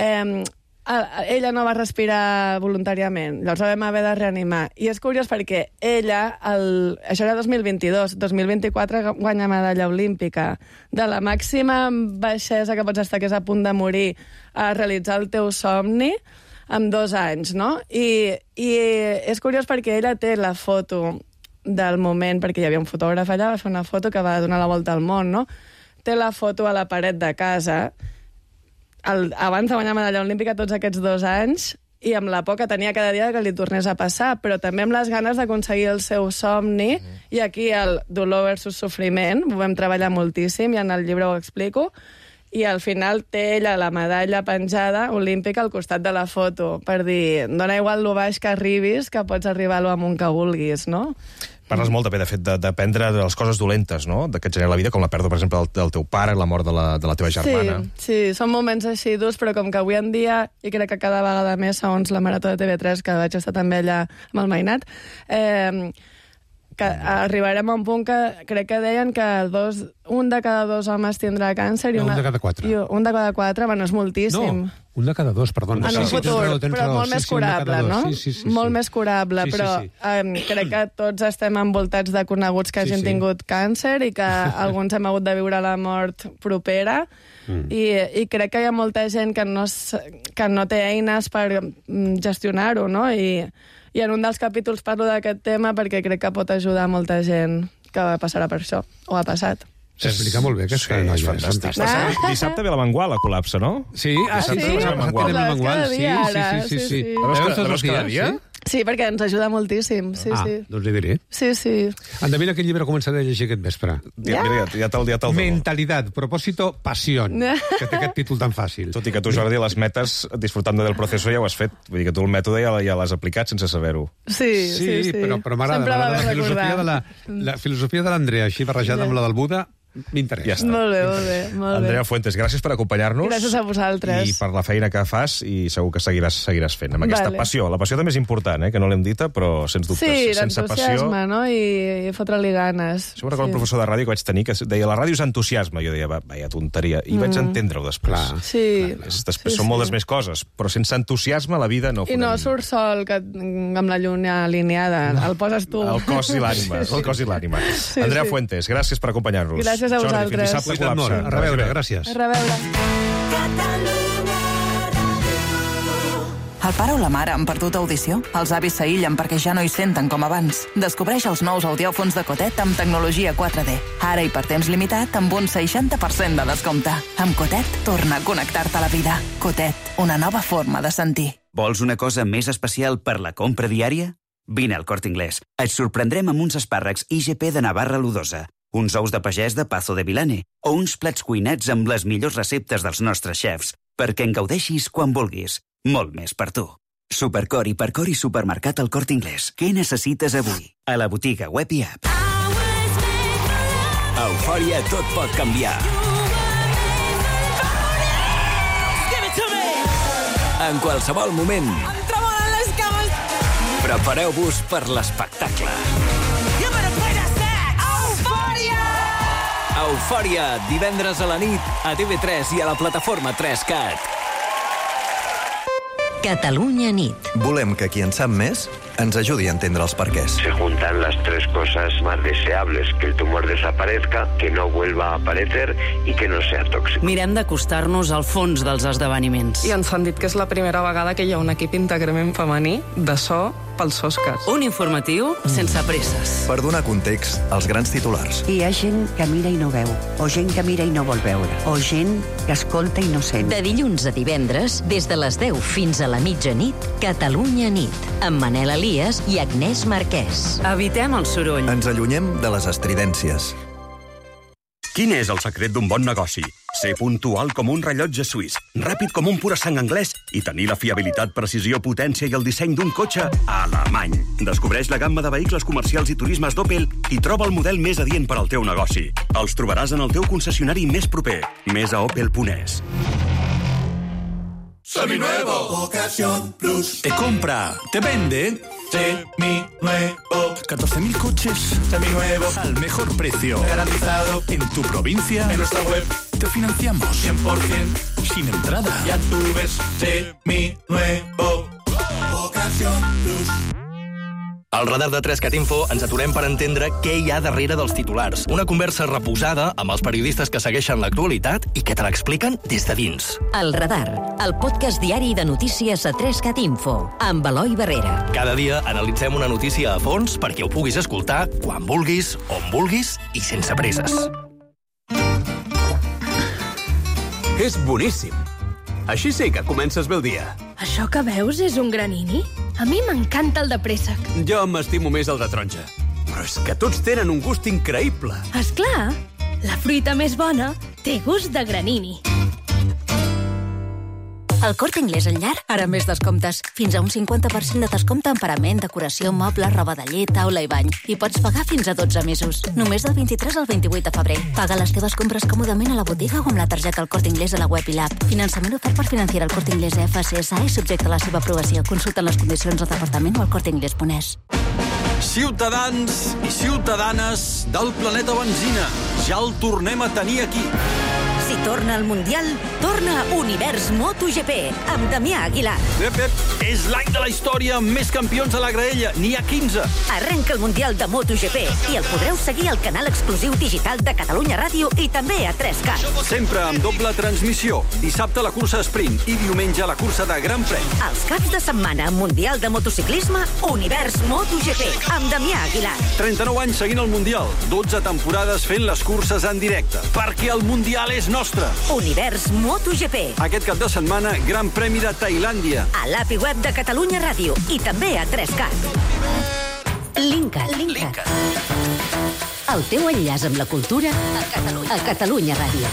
Speaker 17: Ella no va respirar voluntàriament, llavors la vam haver de reanimar. I és curiós perquè ella, això era 2022, 2024 guanya medalla olímpica. De la màxima baixesa que pots estar, que és a punt de morir, a realitzar el teu somni, amb 2 anys, no? I és curiós perquè ella té la foto del moment, perquè hi havia un fotògraf allà, va fer una foto que va donar la volta al món, no? Té la foto a la paret de casa, abans de guanyar medalla olímpica tots aquests 2 anys, i amb la por que tenia cada dia que li tornés a passar, però també amb les ganes d'aconseguir el seu somni, i aquí el dolor versus sofriment, ho vam treballar moltíssim, i en el llibre ho explico, i al final té ella la medalla penjada olímpica al costat de la foto, per dir, dona igual lo baix que arribis, que pots arribar lo amunt que vulguis, no?
Speaker 1: Parles molt també, de fet, d'aprendre de les coses dolentes, no?, que et genera la vida, com la pèrdua, per exemple, del teu pare, la mort de la teva germana.
Speaker 17: Sí, són moments així durs, però com que avui en dia, i crec que cada vegada més, segons la Marató de TV3, que vaig estar també allà amb el Mainat, que arribarem a un punt que crec que deien que un de cada dos homes tindrà càncer i
Speaker 16: un de cada quatre.
Speaker 17: Un de cada quatre, bueno, és moltíssim.
Speaker 16: No, un de cada dos, perdona.
Speaker 17: En un futur, però molt més curable, no?
Speaker 16: Sí.
Speaker 17: Molt més curable, però crec que tots estem envoltats de coneguts que hagin tingut càncer i que alguns hem hagut de viure la mort propera. I crec que hi ha molta gent que no té eines per gestionar-ho, no? I en un dels capítols parlo d'aquest tema perquè crec que pot ajudar molta gent que passarà per això, o ha passat.
Speaker 16: S'explica molt bé aquesta noia.
Speaker 1: És fantàstic. Dissabte ve la Mangual a Col·lapse, no?
Speaker 16: Sí,
Speaker 1: dissabte ve la Mangual.
Speaker 16: Sí.
Speaker 1: La veus cada dia?
Speaker 17: Sí, perquè ens ajuda moltíssim.
Speaker 16: Doncs li diré.
Speaker 17: Sí.
Speaker 16: Endavant, aquell llibre començaré a llegir aquest vespre.
Speaker 1: Ja te'l dono.
Speaker 16: Mentalidad, propósito, pasión. Que té aquest títol tan fàcil.
Speaker 1: Tot i que tu, Jordi, les metes, disfrutando del proceso, ja ho has fet. Vull dir que tu el mètode ja l'has aplicat sense saber-ho.
Speaker 16: Sí, però m'agrada la filosofia de l'Andrea, així barrejada amb la del Buda. M'interessa.
Speaker 17: Ja molt bé.
Speaker 1: Andrea Fuentes, gràcies per acompanyar-nos.
Speaker 17: Gràcies a vosaltres.
Speaker 1: I per la feina que fas, i segur que seguiràs fent. Amb aquesta passió. La passió també és important, que no l'hem dita, però sens dubtes.
Speaker 17: Sí, l'entusiasme, no? I fotre-li ganes.
Speaker 1: Això ho recordo un professor de ràdio que vaig tenir, que deia, la ràdio és entusiasme. Jo deia, vaya tonteria. I vaig entendre-ho després. Després són moltes més coses, però sense entusiasme la vida no...
Speaker 17: I no surt sol amb la lluna alineada. El poses tu.
Speaker 1: El cos i l'ànima. Andrea Fuentes, gràcies per acompanyar-nos.
Speaker 17: Gràcies a vosaltres.
Speaker 1: Jordi, fins dissabte a Col·lapse.
Speaker 16: A reveure, gràcies.
Speaker 17: A reveure.
Speaker 18: El pare o la mare han perdut audició? Els avis s'aïllen perquè ja no hi senten com abans. Descobreix els nous audiòfons de Cotet amb tecnologia 4D. Ara i per temps limitat amb un 60% de descompte. Amb Cotet, torna a connectar-te a la vida. Cotet, una nova forma de sentir.
Speaker 19: Vols una cosa més especial per la compra diària? Vine al Corte Inglés. Et sorprendrem amb uns espàrrecs IGP de Navarra Ludosa, uns ous de pagès de Pazo de Vilane o uns plats cuinats amb les millors receptes dels nostres xefs, perquè en gaudeixis quan vulguis. Molt més per tu. Supercor, Hipercor i Supermercat al Corte Inglés. Què necessites avui? A la botiga web i app. A Eufòria tot pot canviar. En qualsevol moment.
Speaker 20: Em tremolen les cames.
Speaker 19: Prepareu-vos per l'espectacle. Eufòria, divendres a la nit, a TV3 i a la plataforma 3CAT.
Speaker 3: Catalunya nit.
Speaker 21: Volem que qui en sap més ens ajudi a entendre els perquès.
Speaker 22: Se juntan las tres cosas más deseables: que el tumor desaparezca, que no vuelva a aparecer y que no sea tóxico.
Speaker 23: Mirem d'acostar-nos al fons dels esdeveniments.
Speaker 17: I ens han dit que és la primera vegada que hi ha un equip íntegrament femení de so pels Oscars.
Speaker 23: Un informatiu sense presses.
Speaker 21: Per donar context als grans titulars.
Speaker 24: Hi ha gent que mira i no veu, o gent que mira i no vol veure, o gent que escolta i no sent.
Speaker 3: De dilluns a divendres, des de les 10 fins a la mitjanit, Catalunya nit, amb Manel Elias i Agnès Marquès.
Speaker 23: Evitem el soroll.
Speaker 21: Ens allunyem de les estridències.
Speaker 15: Quin és el secret d'un bon negoci? Ser puntual com un rellotge suís, ràpid com un pura sang anglès i tenir la fiabilitat, precisió, potència i el disseny d'un cotxe alemany. Descobreix la gamma de vehicles comercials i turismes d'Opel i troba el model més adient per al teu negoci. Els trobaràs en el teu concessionari més proper. Més a Opel.es.
Speaker 25: Seminuevo, Ocasión Plus.
Speaker 26: Te compra, te vende.
Speaker 25: Seminuevo.
Speaker 26: 14.000 coches
Speaker 25: Seminuevos.
Speaker 26: Al mejor precio.
Speaker 25: Garantizado.
Speaker 26: En tu provincia.
Speaker 25: En nuestra web.
Speaker 26: Te financiamos.
Speaker 25: 100%.
Speaker 26: Sin entrada.
Speaker 25: Ya tú ves. Seminuevo. Ocasión Plus.
Speaker 27: Al radar de 3CAT Info ens aturem per entendre què hi ha darrere dels titulars. Una conversa reposada amb els periodistes que segueixen l'actualitat i que te l'expliquen des de dins.
Speaker 3: El Radar, el podcast diari de notícies a 3CAT Info, amb Eloi Barrera.
Speaker 27: Cada dia analitzem una notícia a fons perquè ho puguis escoltar quan vulguis, on vulguis i sense presses.
Speaker 28: És boníssim. Així sí que comences bé el dia.
Speaker 29: Això que veus és un granini? A mi m'encanta el de préssec.
Speaker 28: Jo m'estimo més el de taronja. Però és que tots tenen un gust increïble.
Speaker 29: Esclar, la fruita més bona té gust de granini.
Speaker 2: El Corte Inglés al llarg, ara més descomptes. Fins a un 50% de descompte en parament, decoració, mobles, roba de llet, taula i bany. I pots pagar fins a 12 mesos. Només del 23 al 28 de febrer. Paga les teves compres còmodament a la botiga o amb la targeta El Corte Inglés a la web i l'app. Finançament ofert per Financiera El Corte Inglés FCSA i subjecte a la seva aprovació. Consulta les condicions al departament o al corteinglés.es.
Speaker 5: Ciutadans i ciutadanes del planeta Benzina, ja el tornem a tenir aquí.
Speaker 2: Si torna al Mundial, torna Univers MotoGP, amb Damià Aguilar.
Speaker 5: És l'any de la història amb més campions a la graella. N'hi ha 15.
Speaker 2: Arrenca el Mundial de MotoGP i el podreu seguir al canal exclusiu digital de Catalunya Ràdio i també a 3K.
Speaker 5: Sempre amb doble transmissió. Dissabte la cursa sprint i diumenge la cursa de Gran Premi.
Speaker 2: Els caps de setmana, Mundial de Motociclisme, Univers MotoGP, amb Damià Aguilar.
Speaker 5: 39 anys seguint el Mundial, 12 temporades fent les curses en directe. Perquè el Mundial és nostre.
Speaker 2: Univers MotoGP.
Speaker 5: Aquest cap de setmana, Gran Premi de Tailàndia.
Speaker 2: A l'app i web de Catalunya Ràdio i també a 3Cat. Linkat. El teu enllaç amb la cultura a Catalunya Ràdio.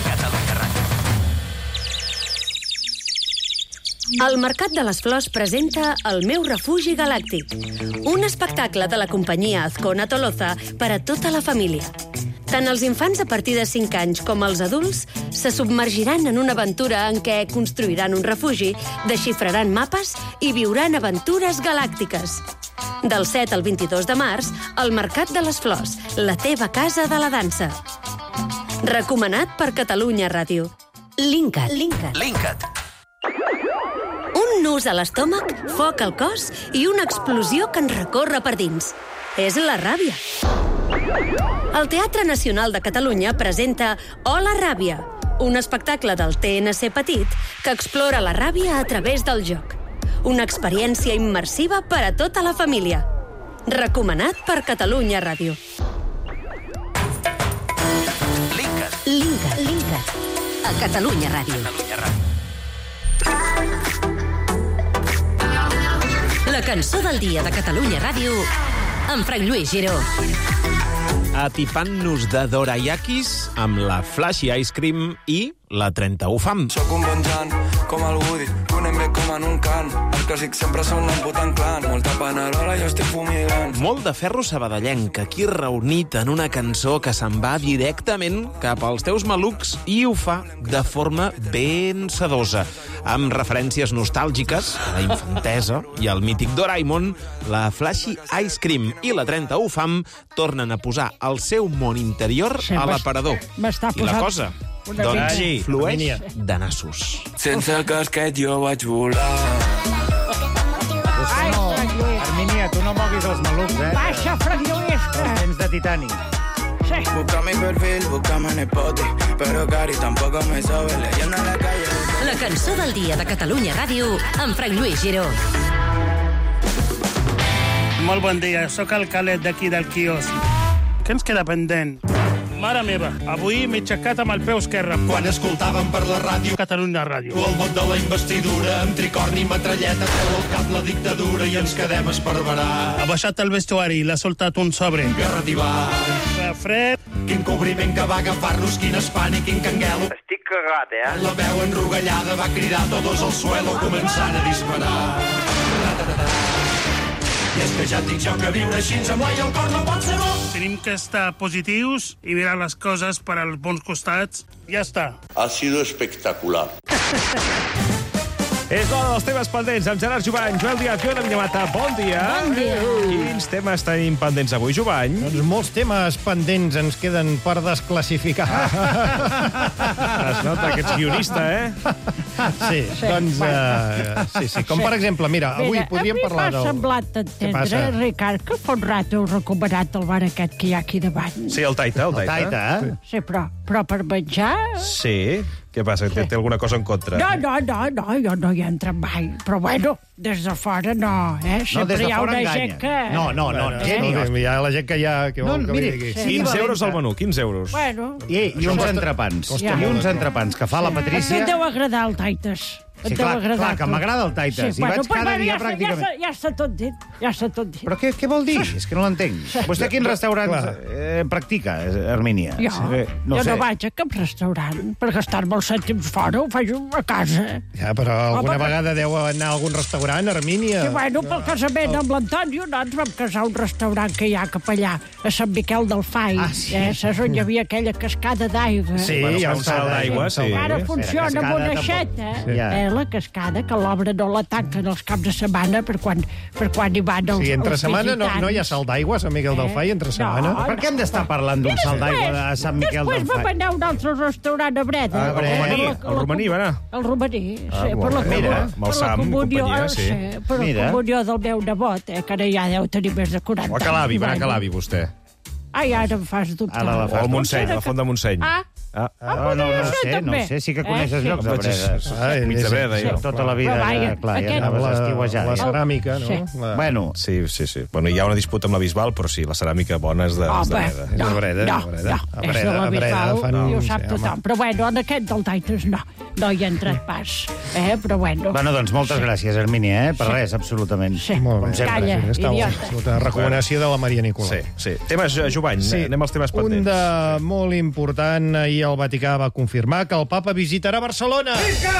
Speaker 2: El Mercat de les Flors presenta El meu refugi galàctic, un espectacle de la companyia Azcona Toloza per a tota la família. Tant els infants a partir de 5 anys com els adults se submergiran en una aventura en què construiran un refugi, desxifraran mapes i viuran aventures galàctiques. Del 7 al 22 de març, el Mercat de les Flors, la teva casa de la dansa. Recomanat per Catalunya Ràdio. Linkat. Un nus a l'estómac, foc al cos i una explosió que ens recorre per dins. És la ràbia. El Teatre Nacional de Catalunya presenta Hola Ràbia, un espectacle del TNC Petit que explora la ràbia a través del joc. Una experiència immersiva per a tota la família. Recomanat per Catalunya Ràdio. Linkat. A Catalunya Ràdio. La cançó del dia de Catalunya Ràdio amb Frank Lluís Giró.
Speaker 6: Atipant-nos de dorayakis amb la Flashy Ice Cream i la 31 Fam.
Speaker 7: Soc un bon Jan, com el Woody, que anem bé com en un cant. El clàssic sempre són un putant clan. Molta panerola, jo estic fumigant.
Speaker 6: Molt de ferro sabadellenc, aquí reunit en una cançó que se'n va directament cap als teus malucs i ho fa de forma ben sedosa, amb referències nostàlgiques a la infantesa i al mític Doraemon. La Flashy Ice Cream i la 31 Fam tornen a posar el seu món interior a l'aparador. I la cosa, doncs, flueix de nassos.
Speaker 7: Sense el casquet jo vaig volar.
Speaker 8: Armínia, tu no moguis els malucs,
Speaker 9: Baixa, Frank Lluís.
Speaker 8: Els tens de titani.
Speaker 9: Sí.
Speaker 7: Busca mi perfil, búscame en Spotify, pero Cari tampoco me sabe, leyendo en la calle.
Speaker 2: La cançó del dia de Catalunya Ràdio amb Frank Lluís Giró.
Speaker 9: Molt bon dia, sóc el Calet d'aquí del quiosc. Què ens queda pendent? Mare meva, avui m'he aixecat amb el peu esquerre.
Speaker 25: Quan escoltàvem per la ràdio
Speaker 9: Catalunya Ràdio.
Speaker 25: el vot de la investidura, amb tricorni i metralleta, treu al cap la dictadura i ens quedem a esparverar.
Speaker 9: Ha baixat el vestuari i l'ha soltat un sobre.
Speaker 25: Guerra d'Ivar.
Speaker 9: Fred.
Speaker 25: Quin cobriment que va agafar-nos, quin espant i quin canguelo.
Speaker 10: Estic cagat,
Speaker 25: La veu enrogallada va cridar todos al suelo, començant a disparar. I és que ja et dic jo que viure així amb l'ai al cor no pot ser bo.
Speaker 9: Tenim que estar positius i mirar les coses per als bons costats. Ja està.
Speaker 11: Ha sido espectacular.
Speaker 1: És l'hora dels temes pendents amb Gerard Jovany, Joel Díaz, Joel Amillamata. Bon dia.
Speaker 12: Bon dia.
Speaker 1: Quins temes tenim pendents avui, Jovany?
Speaker 12: Doncs molts temes pendents ens queden per desclassificar.
Speaker 1: Es nota que ets guionista,
Speaker 12: Sí, doncs... Sí, com per exemple, mira, avui podríem parlar del...
Speaker 9: A mi m'ha semblat entendre, Ricard, que fa un rato heu recuperat el bar aquest que hi ha aquí davant.
Speaker 1: Sí, el Taita.
Speaker 12: El Taita,
Speaker 9: Sí, però per menjar...
Speaker 1: Sí. Què passa? Té alguna cosa en contra?
Speaker 9: No, jo no hi he entrat mai. Però bueno, des de fora no, Sempre hi ha una gent que...
Speaker 12: No, hi ha la gent que ja... Que vol que vingui aquí.
Speaker 1: 15 euros al menú, 15 euros.
Speaker 9: Bueno...
Speaker 12: I uns entrepans. I uns entrepans que fa la Patrícia...
Speaker 9: A tu et deu agradar el Taites.
Speaker 4: Sí, clar, que m'agrada el Taites. Hi vaig cada dia pràcticament.
Speaker 10: Ja està tot dit,
Speaker 4: Però què vol dir? És que no l'entenc. Vostè quins restaurants practica, Hermínia?
Speaker 10: Jo no vaig a cap restaurant per gastar-me els cèntims fora, ho faig a casa.
Speaker 12: Ja, però alguna vegada deu anar a algun restaurant, Hermínia?
Speaker 10: Sí, bueno, pel casament amb l'Antonio no ens vam casar a un restaurant que hi ha cap allà, a Sant Miquel del Fai. Saps on hi havia aquella cascada d'aigua?
Speaker 12: Sí, hi ha un salt d'aigua, sí.
Speaker 10: Ara funciona amb una aixeta, la cascada, que l'obra no la tanquen els caps de setmana per quan hi van els visitants.
Speaker 12: Sí, entre setmana no hi ha salt d'aigua a Sant Miquel del Fai, entre setmana?
Speaker 4: Per què hem d'estar parlant d'un salt d'aigua a Sant Miquel del Fai?
Speaker 10: Després vam anar a un altre restaurant a Breda.
Speaker 1: El romaní, va anar?
Speaker 10: El romaní, sí, per la comunió del meu nebot, que ara ja deu tenir més de 40 anys.
Speaker 1: O a Calabi, va anar a Calabi, vostè.
Speaker 10: Ai, ara em fas dubtar.
Speaker 1: O al Montseny, a la Font de Montseny.
Speaker 4: No sé, sí que coneixes llocs de Breda.
Speaker 1: Mig de Breda, jo.
Speaker 4: Tota la vida, clar, ja anaves estiuejant.
Speaker 12: La ceràmica, no?
Speaker 4: Bueno.
Speaker 1: Sí. Bueno, hi ha una disputa amb la Bisbal, però sí, la ceràmica bona és de Breda.
Speaker 10: No, és de la Bisbal, i ho sap tothom. Però bueno, en aquest del Taites no hi ha entrat pas. Però bueno.
Speaker 4: Bueno, doncs moltes gràcies, Hermínia, per res, absolutament.
Speaker 10: Sí, calla, idiota.
Speaker 12: Recomanació de la Maria Nicolau.
Speaker 1: Sí. Temes, Jovany, anem als temes pendents.
Speaker 12: Un de molt important, ahir el Vaticà va confirmar que el papa visitarà Barcelona.
Speaker 10: Visca!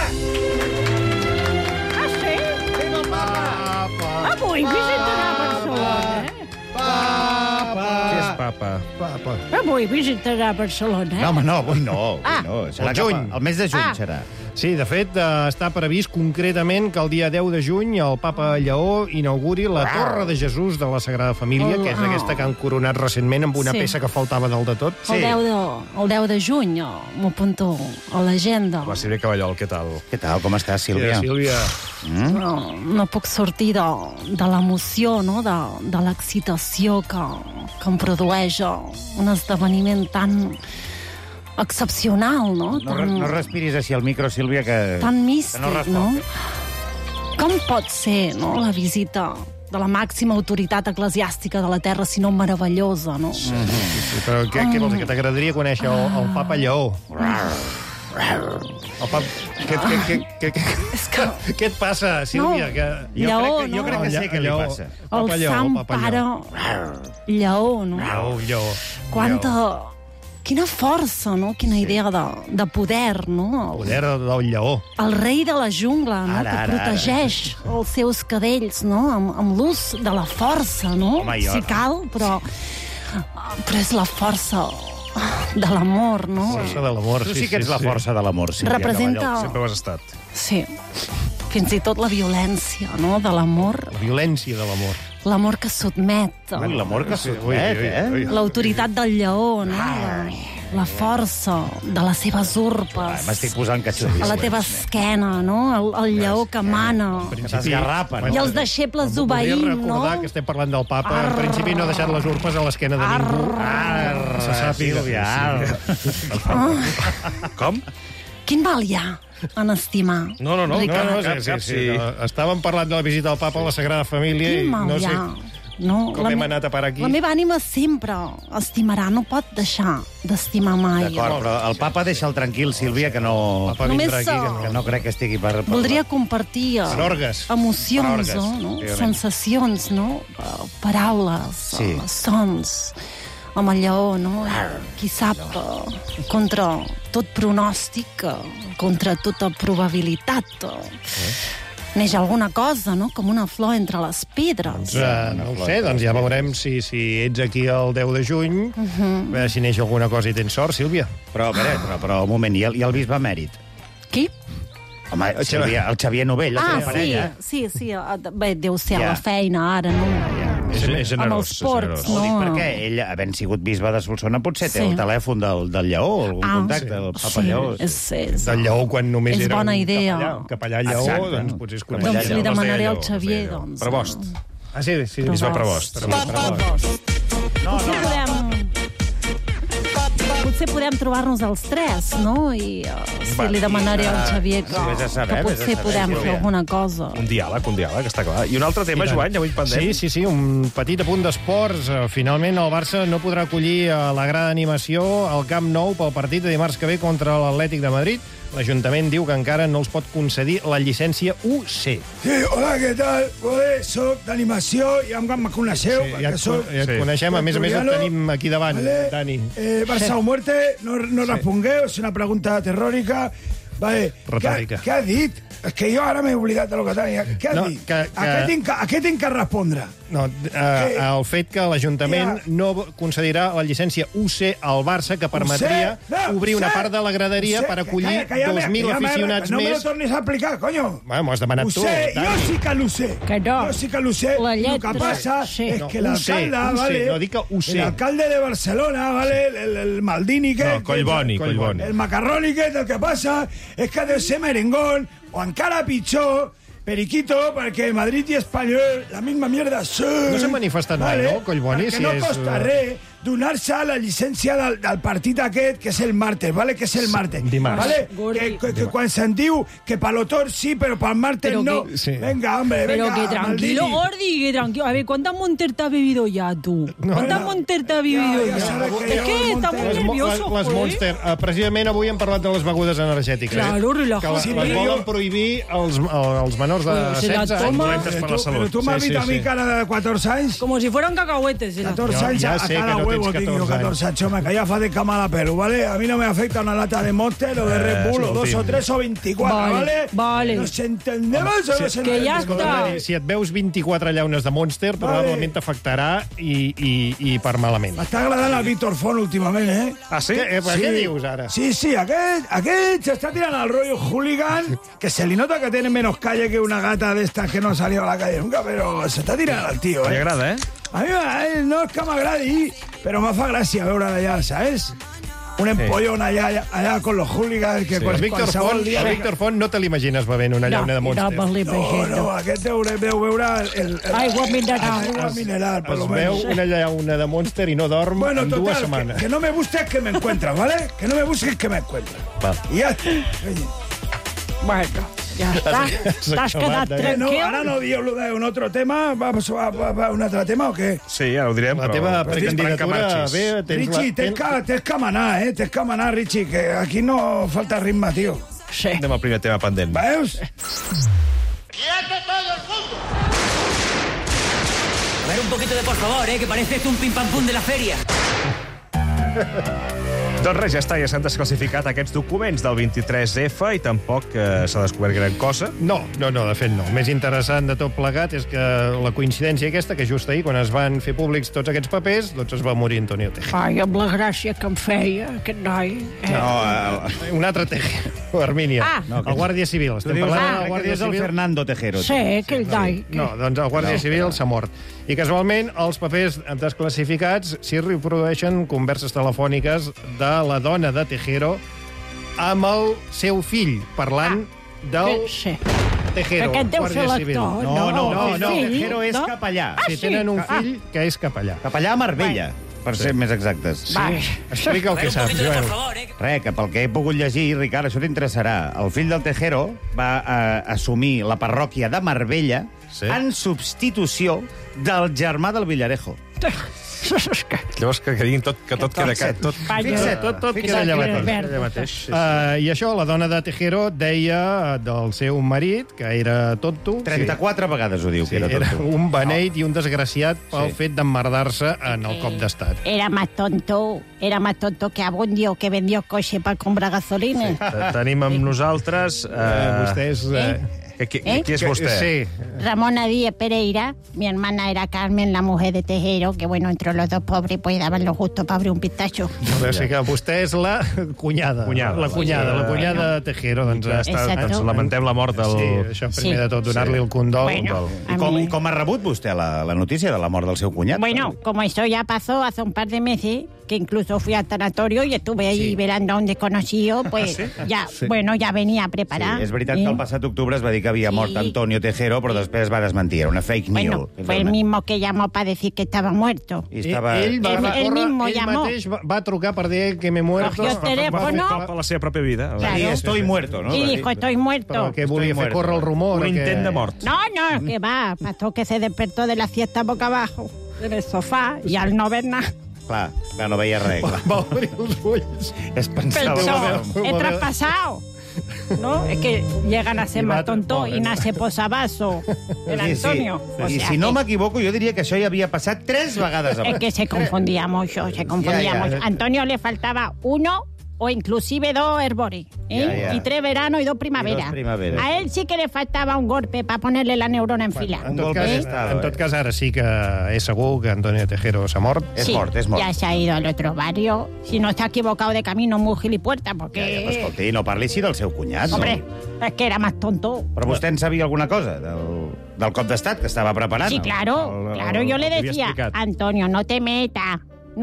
Speaker 10: Ah, sí?
Speaker 12: Vinga el papa!
Speaker 10: Avui visitarà Barcelona,
Speaker 12: Papa!
Speaker 1: Què és papa?
Speaker 10: Avui visitarà Barcelona,
Speaker 4: No, home, no, avui no. Serà
Speaker 12: juny.
Speaker 4: El mes de juny serà.
Speaker 12: Sí, de fet, està previst concretament que el dia 10 de juny el papa Lleó inauguri la Torre de Jesús de la Sagrada Família, que és aquesta que han coronat recentment amb una peça que faltava del de tot.
Speaker 10: El 10 de juny, m'apunto a l'agenda.
Speaker 1: Va, Sílvia Caballol, què tal?
Speaker 4: Què tal, com estàs, Sílvia?
Speaker 12: Sílvia.
Speaker 10: No puc sortir de l'emoció, no? de l'excitació que em produeix un esdeveniment tan excepcional, no?
Speaker 4: No respiris així al micro, Sílvia, que...
Speaker 10: Tan místic,
Speaker 4: no?
Speaker 10: Com pot ser, no?, la visita de la màxima autoritat eclesiàstica de la Terra, sinó meravellosa, no?
Speaker 12: Sí, però què vols dir, que t'agradaria conèixer el papa Lleó? Què et passa, Sílvia?
Speaker 4: Jo crec que sé què li passa.
Speaker 10: El sant pare Lleó, no?
Speaker 12: Lleó.
Speaker 10: Quina força, no? Quina idea de poder, no?
Speaker 12: Poder del lleó.
Speaker 10: El rei de la jungla, no? Que protegeix els seus cadells, no? Amb l'ús de la força, no? Si cal, però és la força de l'amor, no?
Speaker 12: Força de l'amor,
Speaker 4: Tu sí que ets la força de l'amor, Sílvia.
Speaker 10: Representa...
Speaker 1: Sempre ho has estat.
Speaker 10: Sí. Fins i tot la violència, no? De l'amor.
Speaker 12: La violència de l'amor.
Speaker 10: L'amor que sotmet.
Speaker 4: L'amor que sotmet,
Speaker 10: L'autoritat del lleó, no? La força de les seves urpes.
Speaker 4: M'estic posant catxorris.
Speaker 10: A la teva esquena, no? El lleó que mana.
Speaker 4: Que t'esgarrapa, no?
Speaker 10: I els deixebles obeïm, no?
Speaker 12: Voldria recordar que estem parlant del papa. En principi no ha deixat les urpes a l'esquena de ningú. Se sàpiga.
Speaker 1: Com?
Speaker 10: Quin mal hi ha en estimar?
Speaker 1: No.
Speaker 12: Estàvem parlant de la visita del papa a la Sagrada Família i no sé com hem anat a parar aquí.
Speaker 10: La meva ànima sempre estimarà, no pot deixar d'estimar mai.
Speaker 4: D'acord, però el papa deixa'l tranquil, Sílvia, que no... Que no crec que estigui per...
Speaker 10: Voldria compartir emocions, no? Sensacions, no? Paraules, sons... amb el lleó, no? Qui sap, contra tot pronòstic, contra tota probabilitat, neix alguna cosa, no? Com una flor entre les pedres.
Speaker 12: No ho sé, doncs ja veurem si ets aquí el 10 de juny, a veure si neix alguna cosa i tens sort, Sílvia.
Speaker 4: Però un moment, i el bisbe emèrit?
Speaker 10: Qui?
Speaker 4: Home, Sílvia, el Xavier Novell, la teva parella.
Speaker 10: Sí. Bé, deu ser a la feina, ara, no?
Speaker 1: És generós.
Speaker 10: Amb els ports, no?
Speaker 4: Ho dic perquè ell, havent sigut bisbe de Solsona, potser té el telèfon del lleó, algun contacte del papa lleó.
Speaker 12: Del lleó, quan només era un capellà lleó, doncs potser es coneixia.
Speaker 10: Doncs li demanaré al Xavier, doncs.
Speaker 1: Prebost.
Speaker 12: Sí.
Speaker 1: Bisbe Prebost.
Speaker 10: Potser podem trobar-nos els tres, no? I li demanaré al Xavier que potser podem fer alguna cosa.
Speaker 1: Un diàleg, està clar. I un altre tema, Joan, avui pendent.
Speaker 12: Sí, un petit apunt d'esports. Finalment, el Barça no podrà acollir la gran animació al Camp Nou pel partit de dimarts que ve contra l'Atlètic de Madrid. l'Ajuntament diu que encara no els pot concedir la llicència UC.
Speaker 13: Sí, hola, què tal? Soc d'animació, ja em coneixeu.
Speaker 12: Sí, ja et coneixem, a més et tenim aquí davant, Dani.
Speaker 13: Barça o muerte, no respongueu, és una pregunta terròrica. Vale.
Speaker 12: Retòrica.
Speaker 13: Què ha dit? És que jo ara m'he oblidat de lo que tenia. Què ha dit? A què tinc que respondre?
Speaker 12: No, el fet que l'Ajuntament no concedirà la llicència UC al Barça, que permetria obrir una part de la graderia per acollir 2.000 aficionats més.
Speaker 13: No me lo tornis a aplicar, coño.
Speaker 12: M'ho has demanat tu, Dani.
Speaker 13: Jo sí que l'ho sé. Jo sí que l'ho sé. El que passa és que l'alcalde,
Speaker 12: no dic que UC.
Speaker 13: l'alcalde de Barcelona, el Maldini,
Speaker 1: Collboni.
Speaker 13: El macarroni, el que passa és que deu ser merengón, o encara pitjor, periquito, perquè Madrid i Espanyol, la misma mierda.
Speaker 12: No s'ha manifestat mai, no, Collboni?
Speaker 13: Perquè no costa res donar-se la llicència del partit aquest, que és el martes, ¿vale? Que és el martes.
Speaker 12: Dimarts.
Speaker 13: ¿Vale? Que quan se'n diu que pel Otor sí, però pel martes no. Venga, hombre, venga.
Speaker 14: Pero que tranquilo, Gordi, que tranquilo. A ver, ¿cuántas Monster te has bebido ya, tú? ¿Cuántas Monster te has bebido ya? Es que está muy nervioso,
Speaker 12: Les Monster. Precisament avui hem parlat de les begudes energètiques.
Speaker 14: Claro, relajado.
Speaker 12: Que les volen prohibir als menors de 16 anys.
Speaker 1: Dolentes per la salut.
Speaker 13: Però tu m'has vist a mi cara de 14 anys?
Speaker 14: Como si fueran cacahuetes.
Speaker 13: 14 anys a cada huevo tengo 14 años, que ya fa de cama la pelo, ¿vale? A mí no me afecta una lata de Monster o de Red Bull, o 2 o 3 o 24, ¿vale?
Speaker 14: Vale.
Speaker 13: ¿Nos entendemos o no se
Speaker 14: Que ja està.
Speaker 12: Si et veus 24 llaunes de Monster, probablement t'afectarà i per malament.
Speaker 13: M'està agradant el Víctor Font últimament, eh?
Speaker 1: Ah, sí?
Speaker 12: Què dius ara?
Speaker 13: Sí, aquest s'està tirant al rollo hooligan, que se li nota que tiene menos calle que una gata de estas que no ha salido a la calle nunca, pero se està tirant al tío,
Speaker 1: Li agrada, eh?
Speaker 13: A mi no és que m'agradi, però me fa gràcia veure allà, ¿sabes? Un empollón allà con los hooligans que
Speaker 12: el Víctor Font no te l'imagines bevent una llauna de Monster.
Speaker 13: No, aquest deu veure
Speaker 14: aigua mineral.
Speaker 13: Aigua mineral, per lo
Speaker 12: menos. Es veu una llauna de Monster i no dorm en 2 setmanes.
Speaker 13: Que no me busques que me encuentras, ¿vale? Que no me busques que me encuentras. Y ya está.
Speaker 14: Bueno, ja està. T'has quedat tranquil?
Speaker 13: Ara no dieu un altre tema? Va un altre tema o què?
Speaker 1: Sí, ara ho direm,
Speaker 12: La teva precandidatura...
Speaker 13: Richie, tens que manar, Tens que manar, Richie, que aquí no falta ritme, tío.
Speaker 14: Sí.
Speaker 1: Anem al primer tema pendent.
Speaker 13: ¿Veus?
Speaker 16: ¡Quieto todo el mundo! A ver, un poquito de por favor, que parece esto un pim-pam-pum de la feria.
Speaker 1: Doncs res, ja està, ja s'han desclassificat aquests documents del 23F i tampoc s'ha descobert gran cosa.
Speaker 12: No, de fet no. El més interessant de tot plegat és que la coincidència aquesta, que just ahir, quan es van fer públics tots aquests papers, doncs es va morir Antonio Tejero.
Speaker 14: Ai, amb la gràcia que em feia, aquest noi.
Speaker 12: Un altre Tejero, Hermínia.
Speaker 14: El
Speaker 12: Guàrdia Civil.
Speaker 4: Estem parlant del Guàrdia Civil. El Fernando Tejero.
Speaker 14: Sí, aquell noi.
Speaker 12: No, doncs el Guàrdia Civil s'ha mort. I casualment, els papers desclassificats s'hi reprodueixen converses telefòniques de la dona de Tejero amb el seu fill, parlant del Tejero.
Speaker 14: Aquest deu ser l'actor.
Speaker 4: No, Tejero és capellà.
Speaker 12: Sí, tenen un fill que és capellà.
Speaker 4: Capellà a Marbella, per ser més exactes.
Speaker 12: Explica el que saps, Joel.
Speaker 4: Que pel que he pogut llegir, Ricard, això t'interessarà. El fill del Tejero va assumir la parròquia de Marbella en substitució del germà del Villarejo.
Speaker 1: Llavors que diguin que tot queda...
Speaker 12: Tot queda allà mateix. I això, la dona de Tejero deia del seu marit, que era tonto.
Speaker 4: 34 vegades ho diu, que era tonto.
Speaker 12: Era un beneit i un desgraciat pel fet d'emmerdar-se en el cop d'estat.
Speaker 10: Era más tonto que Abundio, que vendió coche para comprar gasolina.
Speaker 1: Tenim amb nosaltres...
Speaker 12: Vostès...
Speaker 1: Qui és vostè?
Speaker 12: Sí.
Speaker 10: Ramona Díez Pereira, mi hermana era Carmen, la mujer de Tejero, que bueno, entre los dos pobres pues daban lo justo para abrir un pistacho.
Speaker 12: O sigui que vostè és la cunyada. La cunyada de Tejero.
Speaker 1: Doncs lamentem la mort del...
Speaker 12: Sí, això primer de tot, donar-li el condol.
Speaker 4: I com ha rebut vostè la notícia de la mort del seu cunyat?
Speaker 10: Bueno, como eso ya pasó hace un par de meses, que incluso fui al tanatorio y estuve ahí velando a un desconocido, pues ya venía preparada.
Speaker 4: Sí, és veritat que el passat octubre es va dir que havia mort Antonio Tejero, però després va desmentir, era una fake news.
Speaker 10: Bueno, fue el mismo que llamó para decir que estaba muerto.
Speaker 12: Ell mateix va trucar per dir que m'he muerto.
Speaker 10: Cogió el teléfono.
Speaker 1: Va fer la seva pròpia vida.
Speaker 4: I estoy muerto, ¿no?
Speaker 10: Y dijo, estoy muerto.
Speaker 12: Però que volia fer córrer el rumor.
Speaker 1: Un intent de mort.
Speaker 10: No, que va. Pasó que se despertó de la siesta boca abajo, en el sofá, y al no ver nada.
Speaker 4: Clar, no veia res.
Speaker 12: Va obrir els ulls.
Speaker 4: Es pensava...
Speaker 10: Pensó, he traspasado.
Speaker 14: ¿no? Es que llegan a ser más tontos y nace posavasos. El Antonio.
Speaker 4: I si no m'equivoco, jo diria que això ja havia passat 3 vegades abans.
Speaker 14: Es que se confundía mucho, mucho. Antonio le faltaba 1 o inclusive 2 herbores, y 3 veranos y 2 primaveras. A él sí que le faltaba un golpe para ponerle la neurona en fila.
Speaker 12: En tot cas, ara sí que és segur que Antonio Tejero s'ha mort.
Speaker 4: És mort.
Speaker 14: Ya se ha ido al otro barrio. Si no está equivocado de camino, muy gilipuerta, porque...
Speaker 4: Escolti, no parli així del seu cunyat.
Speaker 14: Hombre, es que era más tonto.
Speaker 4: Però vostè en sabia alguna cosa del cop d'estat que estava preparant?
Speaker 14: Sí, claro, yo le decía, Antonio, no te metas,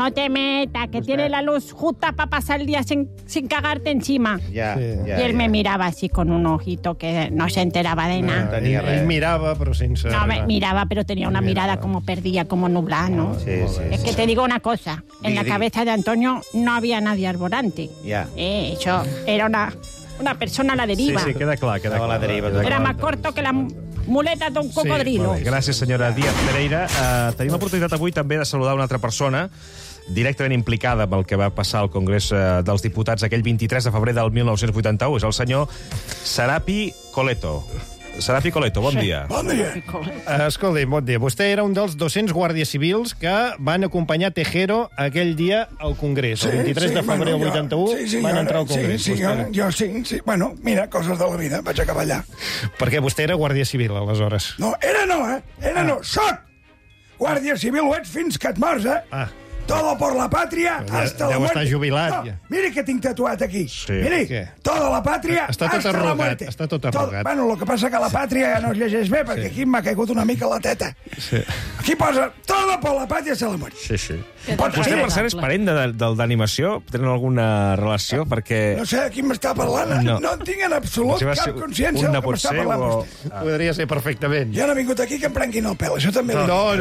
Speaker 14: que tiene la luz justa para pasar el día sin cagarte encima. Y él me miraba así con un ojito que no se enteraba de nada.
Speaker 12: Él mirava, però sense...
Speaker 14: No, miraba, pero tenía una mirada como perdida, como nublada, ¿no? Es que te digo una cosa, en la cabeza de Antonio no había nadie arborante. Eso era una persona a la deriva.
Speaker 1: Sí, queda clar.
Speaker 4: La deriva,
Speaker 14: era más corto que la muleta d'un cocodrilo.
Speaker 1: Gràcies, senyora Díaz Pereira. Tenim l'oportunitat avui també de saludar una altra persona directament implicada amb el que va passar al Congrés dels Diputats aquell 23 de febrer del 1981. És el senyor Serapi Coleto. Serapi Coleto, bon dia.
Speaker 13: Bon dia.
Speaker 12: Escolti, bon dia. Vostè era un dels 200 guàrdies civils que van acompanyar Tejero aquell dia al Congrés. El 23 de febrer del 81 van entrar al Congrés.
Speaker 13: Sí. Bueno, mira, coses de la vida. Vaig acabar allà.
Speaker 12: Perquè vostè era guàrdia civil, aleshores.
Speaker 13: No, era no. Soc guàrdia civil, ho ets fins que et mors, Todo por la patria hasta la muerte.
Speaker 12: Deu estar jubilat.
Speaker 13: No, miri què tinc tatuat aquí.
Speaker 12: Sí.
Speaker 13: Miri, todo la patria hasta la muerte.
Speaker 12: Està tot arrugat.
Speaker 13: Bueno, el que passa que la pàtria ja no es llegeix bé, perquè aquí m'ha caigut una mica la teta. Aquí posa todo por la patria hasta la muerte.
Speaker 1: Sí. Vostè, per cert, és parent del d'animació? Tenen alguna relació? Perquè...
Speaker 13: No sé de qui m'està parlant. No en tinc en absolut cap consciència del que m'està parlant vostè.
Speaker 12: Podria ser perfectament.
Speaker 13: Jo no he vingut aquí que em prenguin el pèl, això també.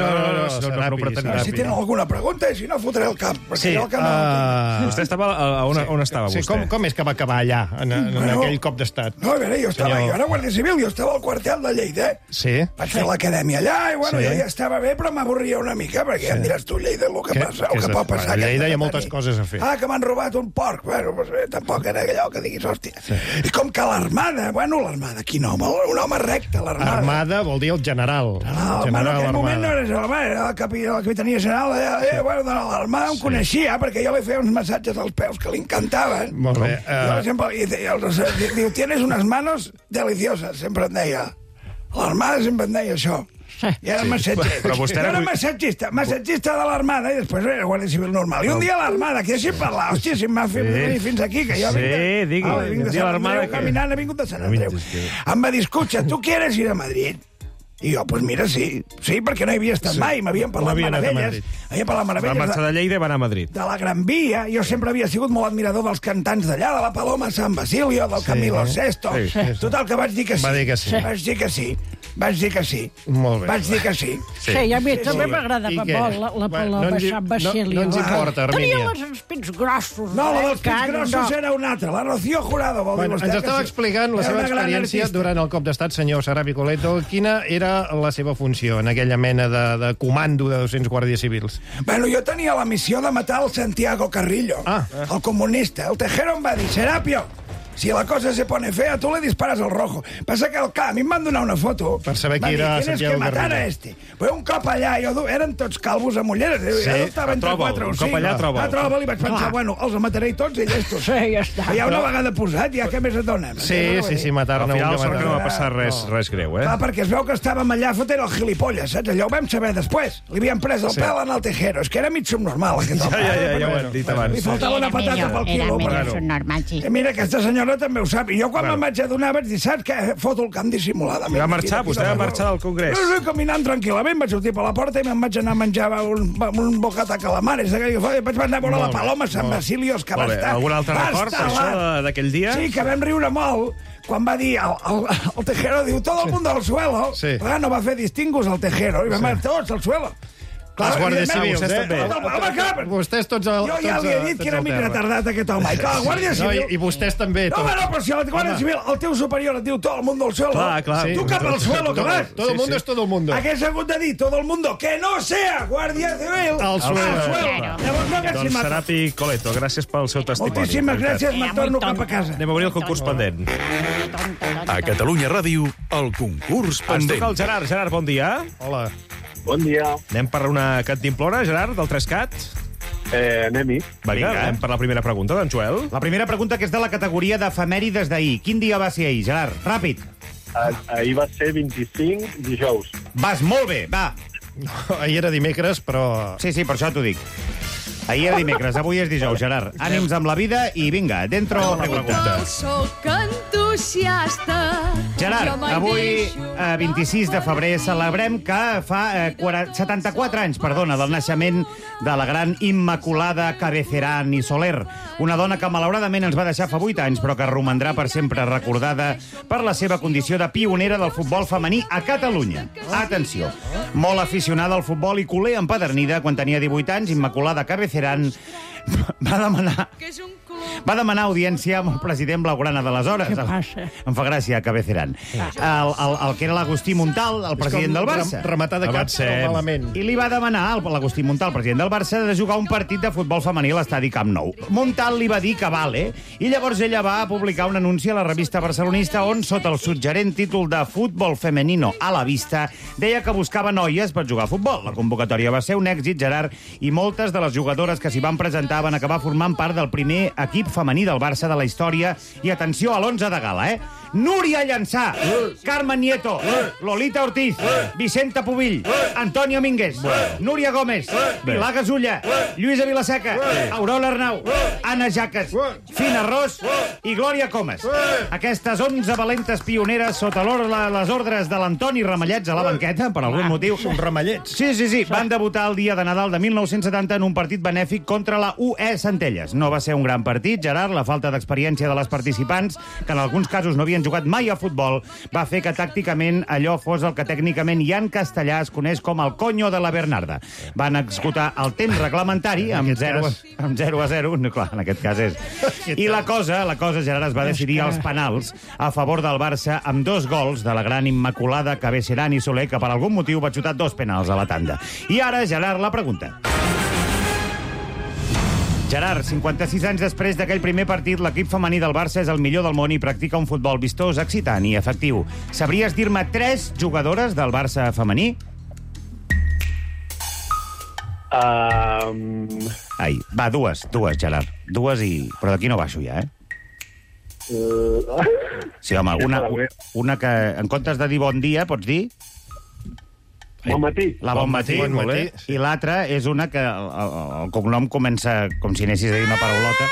Speaker 12: No.
Speaker 13: Si tenen alguna pregunta, i si no fotré el cap.
Speaker 12: Sí.
Speaker 1: Vostè estava... On estava vostè?
Speaker 12: Com és que va acabar allà, en aquell cop d'estat?
Speaker 13: No, a veure, jo era guàrdia civil, jo estava al quartel de Lleida.
Speaker 12: Sí?
Speaker 13: Vaig fer l'acadèmia allà, i bueno, jo ja estava bé, però m'avorria una mica, perquè ja em diràs tu, Lleida, el que passa, el que pot passar.
Speaker 12: A Lleida hi ha moltes coses a fer.
Speaker 13: Que m'han robat un porc. Bueno, tampoc era allò que diguis, hòstia. I com que l'armada, quin home? Un home recte, l'armada.
Speaker 12: Armada vol dir el general.
Speaker 13: En aquell moment no era l'armada, era la capitania general. Bueno, de l'armada em coneixia, perquè jo li feia uns massatges als peus que li encantaven.
Speaker 12: Molt bé.
Speaker 13: Diu, tienes unas manos deliciosas, sempre em deia. L'armada sempre em deia això. I era massatger. Era massatgista de l'armada i després era guàrdia civil normal. I un dia a l'armada, que deixi parlar, hòstia, si m'ha fet venir fins aquí, que jo vinc de Sant Andreu caminant, he vingut de Sant Andreu. Em va dir, escucha, ¿tú quieres ir a Madrid? I jo, pues mira, sí, perquè no hi havia estat mai, m'havien parlat meravelles.
Speaker 1: Va marxar de Lleida i va anar a Madrid.
Speaker 13: De la Gran Via, jo sempre havia sigut molt admirador dels cantants d'allà, de la Paloma San Basilio, del Camilo Sesto. Total, que vaig dir que sí. Vaig dir que sí.
Speaker 12: Molt bé.
Speaker 13: Vaig dir que sí.
Speaker 14: Sí, a mi també m'agradava molt la Paloma San Basilio.
Speaker 12: No ens importa, Armínia.
Speaker 14: Tenia els pits grossos.
Speaker 13: No, la dels pits grossos era una altra, la Rocío Jurado, vol dir vostè.
Speaker 12: Ens estava explicant la seva experiència durant el cop d'estat, senyor Serapi Coleto. Quina era la seva funció en aquella mena de comando de 200 guàrdies civils?
Speaker 13: Bueno, jo tenia la missió de matar el Santiago Carrillo, el comunista. El Tejero em va dir, Serapio, si la cosa se pone fea, tú le disparas al rojo. Passa que a mi em van donar una foto.
Speaker 12: Per saber qui era Santiago Carrillo. Tienes que matar a este. Però un cop allà, eren tots calvos amb ulleres. Jo estava entre 4 o 5.
Speaker 1: Un cop allà,
Speaker 13: troba'l. I vaig pensar, bueno, els mataré tots i llestos.
Speaker 14: Sí, ja està.
Speaker 13: Ja una vegada posat, ja què més et dona?
Speaker 12: Sí, matar-ne un.
Speaker 1: Al final sort que no va passar res greu,
Speaker 13: Clar, perquè es veu que estàvem allà fotent el gilipolles, saps? Allò ho vam saber després. Li havien pres el pèl en el Tejero. És que era mig subnormal, aquest home.
Speaker 1: Ja ho hem dit abans.
Speaker 13: Li faltava una patata pel quilo.
Speaker 14: Era subnormal, sí.
Speaker 13: Mira, aquesta senyora també ho sap. I jo quan me'n vaig adonar vaig dir, saps què? Foto el camp dissimuladament.
Speaker 1: Vostè va marxar del Congrés.
Speaker 13: No, caminant tranquil·lament, vaig sortir per la porta i me'n vaig anar a menjar un bocata calamares. Vaig anar a veure la Paloma San Basilio, que va estar...
Speaker 1: Algun altre record per això d'aquell dia?
Speaker 13: Sí, que vam riure molt quan va dir el Tejero, diu, todo el mundo al suelo. No va fer distingos al Tejero, i vam anar tots al suelo.
Speaker 12: Els guàrdies civils,
Speaker 13: Home, clar,
Speaker 12: vostès tots...
Speaker 13: jo ja li he dit que era mig retardat, aquest home. I clar, la Guàrdia Civil...
Speaker 12: I vostès també, tots.
Speaker 13: No, però si la Guàrdia Civil, el teu superior et diu todo el mundo al suelo.
Speaker 1: Clar.
Speaker 13: Tu cap al suelo, que vas.
Speaker 12: Todo el mundo es todo el mundo.
Speaker 13: Hagués hagut de dir todo el mundo que no sea Guàrdia Civil
Speaker 12: al suelo.
Speaker 13: Llavors no haguéssim
Speaker 1: Doncs Serapi Coleto, gràcies pel seu testimoni.
Speaker 13: Moltíssimes gràcies, me'n torno cap a casa.
Speaker 1: Anem a obrir el concurs pendent.
Speaker 26: A Catalunya Ràdio, el concurs
Speaker 1: Ens
Speaker 26: pendent.
Speaker 1: toca el Gerard. Gerard, bon dia.
Speaker 12: Hola.
Speaker 15: Bon dia.
Speaker 1: Anem per una cantimplora, Gerard, del 3CAT?
Speaker 15: Anem-hi.
Speaker 1: Vinga, anem per la primera pregunta, d'en Joel.
Speaker 4: La primera pregunta, que és de la categoria d'efemèrides d'ahir. Quin dia va ser ahir, Gerard? Ràpid.
Speaker 15: Ahir va ser 25 dijous.
Speaker 4: Vas molt bé, va.
Speaker 12: No, ahir era dimecres, però...
Speaker 4: Sí, per això t'ho dic. Ahir era dimecres, avui és dijous, Gerard. Ànims amb la vida i vinga, dentro la pregunta.
Speaker 17: Soc entusiasta.
Speaker 4: Gerard, avui, 26 de febrer, celebrem que fa 74 anys, del naixement de la gran Immaculada Cabezerán i Soler, una dona que malauradament ens va deixar fa 8 anys, però que romandrà per sempre recordada per la seva condició de pionera del futbol femení a Catalunya. Atenció, molt aficionada al futbol i culer empedernida, quan tenia 18 anys, Immaculada Cabezerán va demanar audiència amb el president blaugrana d'aleshores.
Speaker 14: Què passa?
Speaker 4: Em fa gràcia, Cabezerán. El que era l'Agustí Montal, el president del Barça.
Speaker 12: Rematar de cap, però malament.
Speaker 4: I li va demanar a l'Agustí Montal, president del Barça, de jugar un partit de futbol femení a l'estadi Camp Nou. Montal li va dir que vale, i llavors ella va publicar un anunci a la revista barcelonista on, sota el suggerent títol de Futbol femenino a la vista, deia que buscava noies per jugar a futbol. La convocatòria va ser un èxit, Gerard, i moltes de les jugadores que s'hi van presentar van acabar formant part del primer equip femení del Barça de la història. I atenció a l'11 de gala, Núria Llançà, Carmen Nieto, Lolita Ortiz, Vicenta Pubill, Antònia Mínguez, Núria Gómez, Pilar Gasulla, Lluïsa Vilaseca, Aurora Arnau, Anna Jaques, Fina Ros i Glòria Comas. Aquestes 11 valentes pioneres sota les ordres de l'Antoni Ramallets a la banqueta, per algun motiu.
Speaker 12: Són Ramallets.
Speaker 4: Sí. Van debutar el dia de Nadal de 1970 en un partit benèfic contra la UE Centelles. No va ser un gran partit, Gerard. La falta d'experiència de les participants, que en alguns casos no havien jugat mai a futbol, va fer que tàcticament allò fos el que tècnicament i en castellà es coneix com el coño de la Bernarda. Van executar el temps reglamentari amb 0 a 0. No, clar, en aquest cas és. I la cosa, Gerard, es va decidir als penals a favor del Barça amb 2 gols de la gran Immaculada Cabezerán i Soler, que per algun motiu va xutar 2 penals a la tanda. I ara, Gerard, la pregunta. Gerard, 56 anys després d'aquell primer partit, l'equip femení del Barça és el millor del món i practica un futbol vistós, excitant i efectiu. Sabries dir-me 3 jugadores del Barça femení? Va, dues, Gerard. Però d'aquí no baixo ja, Sí, home, una que, en comptes de dir bon dia, pots dir...
Speaker 15: Bon matí.
Speaker 4: La Bon Matí. I l'altra és una que el cognom comença com si anessis a dir una paraulota.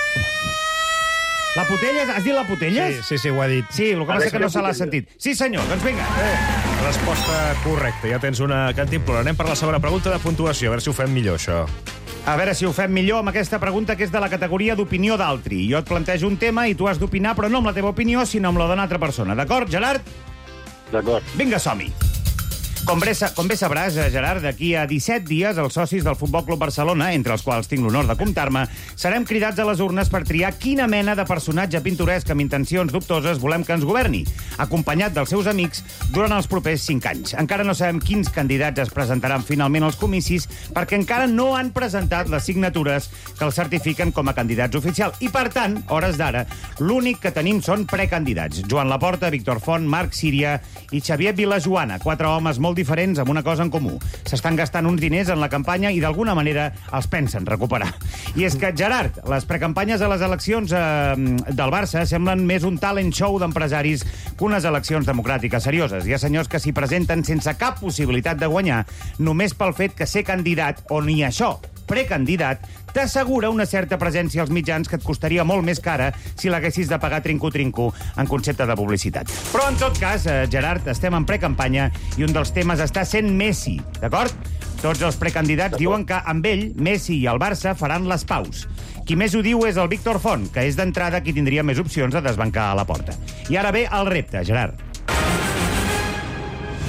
Speaker 4: La Putelles? Has dit la Putelles?
Speaker 12: Sí, ho ha dit.
Speaker 4: Sí, el que passa que no se l'ha sentit. Sí, senyor, doncs vinga.
Speaker 1: Resposta correcta. Ja tens una cantimplora. Anem per la segona pregunta de puntuació. A veure si ho fem millor, això.
Speaker 4: A veure si ho fem millor amb aquesta pregunta, que és de la categoria d'opinió d'altri. Jo et plantejo un tema i tu has d'opinar, però no amb la teva opinió, sinó amb la d'una altra persona. D'acord, Gerard?
Speaker 15: D'acord.
Speaker 4: Vinga, som-hi. Com bé sabràs, Gerard, d'aquí a 17 dies els socis del Futbol Club Barcelona, entre els quals tinc l'honor de comptar-me, serem cridats a les urnes per triar quina mena de personatge pintoresc amb intencions dubtoses volem que ens governi, acompanyat dels seus amics durant els propers 5 anys. Encara no sabem quins candidats es presentaran finalment als comicis perquè encara no han presentat les signatures que els certifiquen com a candidats oficials. I, per tant, hores d'ara, l'únic que tenim són precandidats. Joan Laporta, Víctor Font, Marc Síria i Xavier Vilajoana, 4 homes molt diferents amb una cosa en comú. S'estan gastant uns diners en la campanya i d'alguna manera els pensen recuperar. I és que, Gerard, les precampanyes a les eleccions del Barça semblen més un talent show d'empresaris que unes eleccions democràtiques serioses. Hi ha senyors que s'hi presenten sense cap possibilitat de guanyar, només pel fet que ser candidat, o ni això, precandidat, t'assegura una certa presència als mitjans que et costaria molt més cara si l'haguessis de pagar trinco-trinco en concepte de publicitat. Però, en tot cas, Gerard, estem en precampanya i un dels temes està sent Messi, d'acord? Tots els precandidats diuen que amb ell, Messi i el Barça faran les paus. Qui més ho diu és el Víctor Font, que és d'entrada qui tindria més opcions de desbancar a la porta. I ara ve el repte, Gerard.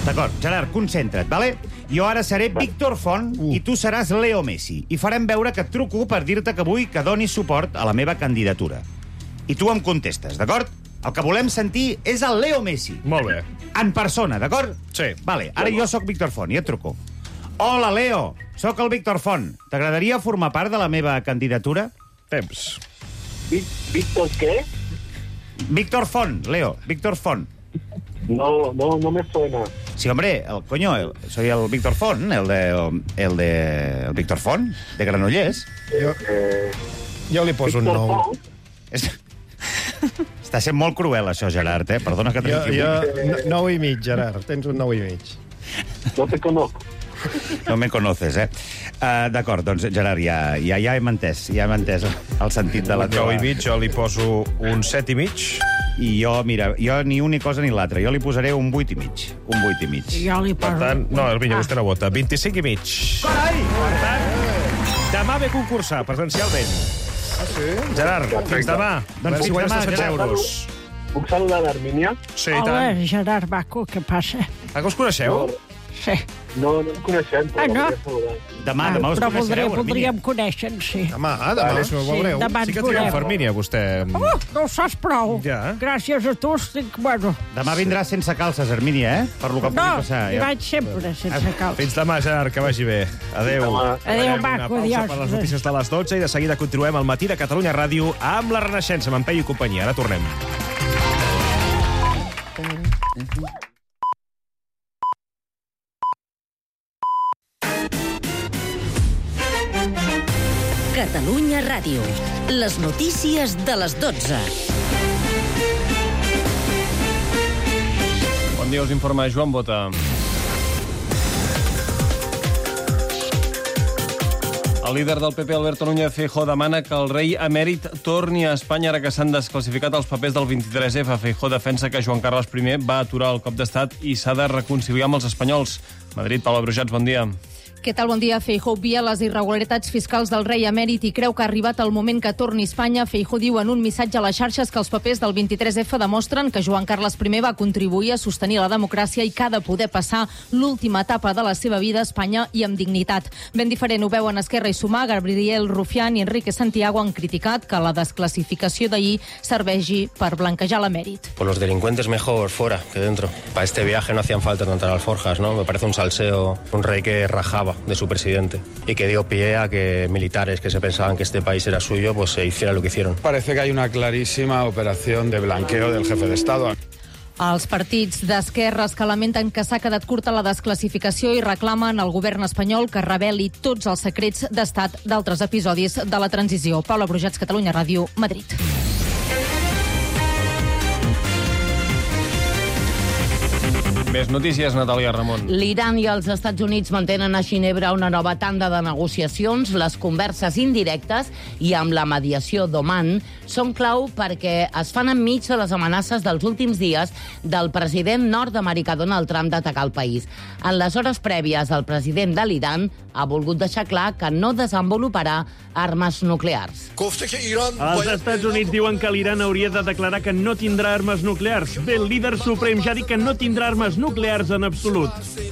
Speaker 4: D'acord, Gerard, concentra't, vale? Jo ara seré Víctor Font i tu seràs Leo Messi. I farem veure que et truco per dir-te que vull que donis suport a la meva candidatura. I tu em contestes, d'acord? El que volem sentir és el Leo Messi.
Speaker 1: Molt bé.
Speaker 4: En persona, d'acord?
Speaker 1: Sí.
Speaker 4: Vale, ara jo sóc Víctor Font i et truco. Hola, Leo, sóc el Víctor Font. T'agradaria formar part de la meva candidatura?
Speaker 1: Temps.
Speaker 15: ¿Víctor qué?
Speaker 4: Víctor Font, Leo, Víctor Font.
Speaker 15: No me suena.
Speaker 4: Sí, hombre, soy el Víctor Font, el Víctor Font, de Granollers.
Speaker 12: Jo li poso un 9.
Speaker 4: Està sent molt cruel, això, Gerard, eh? Perdona que t'equivoqui.
Speaker 12: 9 i mig, Gerard. Tens un 9 i mig.
Speaker 15: No te conozco.
Speaker 4: No me conoces, eh? D'acord, doncs, Gerard, ja hem entès el sentit de la teva...
Speaker 1: 9 i mig, jo li poso un 7 i mig.
Speaker 4: I jo, mira, ni una cosa ni l'altra. Jo li posaré un 8 i mig. Un 8 i mig.
Speaker 14: Jo li poso...
Speaker 1: Per tant, no, Hermínia, vostè no vota. 25 i mig.
Speaker 4: Carai!
Speaker 1: Per tant, demà ve a concursar, presencialment.
Speaker 12: Ah, sí?
Speaker 1: Gerard, fins demà.
Speaker 4: Doncs
Speaker 1: si guanyes 200 euros.
Speaker 15: Puc saludar l'Hermínia?
Speaker 1: Sí, i tant.
Speaker 14: Hola, Gerard Baco, què passa?
Speaker 1: Que us coneixeu?
Speaker 14: Sí.
Speaker 15: No ens coneixem, però
Speaker 14: no?
Speaker 15: volia saludar.
Speaker 4: Demà us
Speaker 14: però
Speaker 4: coneixereu,
Speaker 14: voldríem conèixer-nos, sí.
Speaker 12: Demà, si ho veureu.
Speaker 14: Demà
Speaker 1: Sí que
Speaker 14: ens
Speaker 1: triomfa,
Speaker 14: veurem.
Speaker 1: Hermínia, vostè.
Speaker 14: No ho saps prou.
Speaker 1: Ja.
Speaker 14: Gràcies a tu estic... Bueno,
Speaker 4: Demà vindràs sense calces, Hermínia, eh? Per lo que pugui passar.
Speaker 14: hi vaig sempre sense calç.
Speaker 1: Fins demà, Gerard, que vagi bé. Adéu.
Speaker 14: Adéu,
Speaker 1: Farem
Speaker 14: maco,
Speaker 1: una pausa
Speaker 14: adiós.
Speaker 1: per les notícies de les 12 i de seguida continuem al matí de Catalunya Ràdio amb la Renaixença, amb en Peyu i companyia. Ara tornem.
Speaker 2: Catalunya Ràdio. Les notícies de les 12.
Speaker 3: Bon dia, us informa Joan Bota. El líder del PP, Alberto Núñez Feijóo, demana que el rei emèrit torni a Espanya ara que s'han desclassificat els papers del 23F. Feijóo defensa que Joan Carles I va aturar el cop d'estat i s'ha de reconciliar amb els espanyols. Madrid, Paula Brujats, bon dia.
Speaker 18: Què tal? Bon dia. Feijóo obvia les irregularitats fiscals del rei emèrit i creu que ha arribat el moment que torni a Espanya. Feijóo diu en un missatge a les xarxes que els papers del 23F demostren que Joan Carles I va contribuir a sostenir la democràcia i que ha de poder passar l'última etapa de la seva vida a Espanya i amb dignitat. Ben diferent ho veuen Esquerra i Sumar. Gabriel Rufián i Enrique Santiago han criticat que la desclassificació d'ahir serveixi per blanquejar l'emèrit.
Speaker 19: Pues los delincuentes mejor fuera que dentro. Para este viaje no hacían falta tantas alforjas, ¿no? Me parece un salseo, un rey que rajaba de su presidente y que dio pie a que militares que se pensaban que este país era suyo pues se hiciera lo que hicieron.
Speaker 20: Parece que hay una clarísima operación de blanqueo del jefe de Estado.
Speaker 18: Els partits d'esquerres que lamenten que s'ha quedat curta la desclassificació i reclamen al govern espanyol que reveli tots els secrets d'estat d'altres episodis de la transició. Paula Brujats, Catalunya Ràdio, Madrid.
Speaker 3: Més notícies, Natàlia Ramon.
Speaker 21: L'Iran i els Estats Units mantenen a Ginebra una nova tanda de negociacions. Les converses indirectes i amb la mediació d'Oman són clau perquè es fan enmig de les amenaces dels últims dies del president nord-americà Donald Trump d'atacar el país. En les hores prèvies, el president de l'Iran ha volgut deixar clar que no desenvoluparà armes nuclears.
Speaker 22: Els Estats Units diuen que l'Iran hauria de declarar que no tindrà armes nuclears. Bé, el líder suprem ja ha dit que no tindrà armes nuclears en absolut.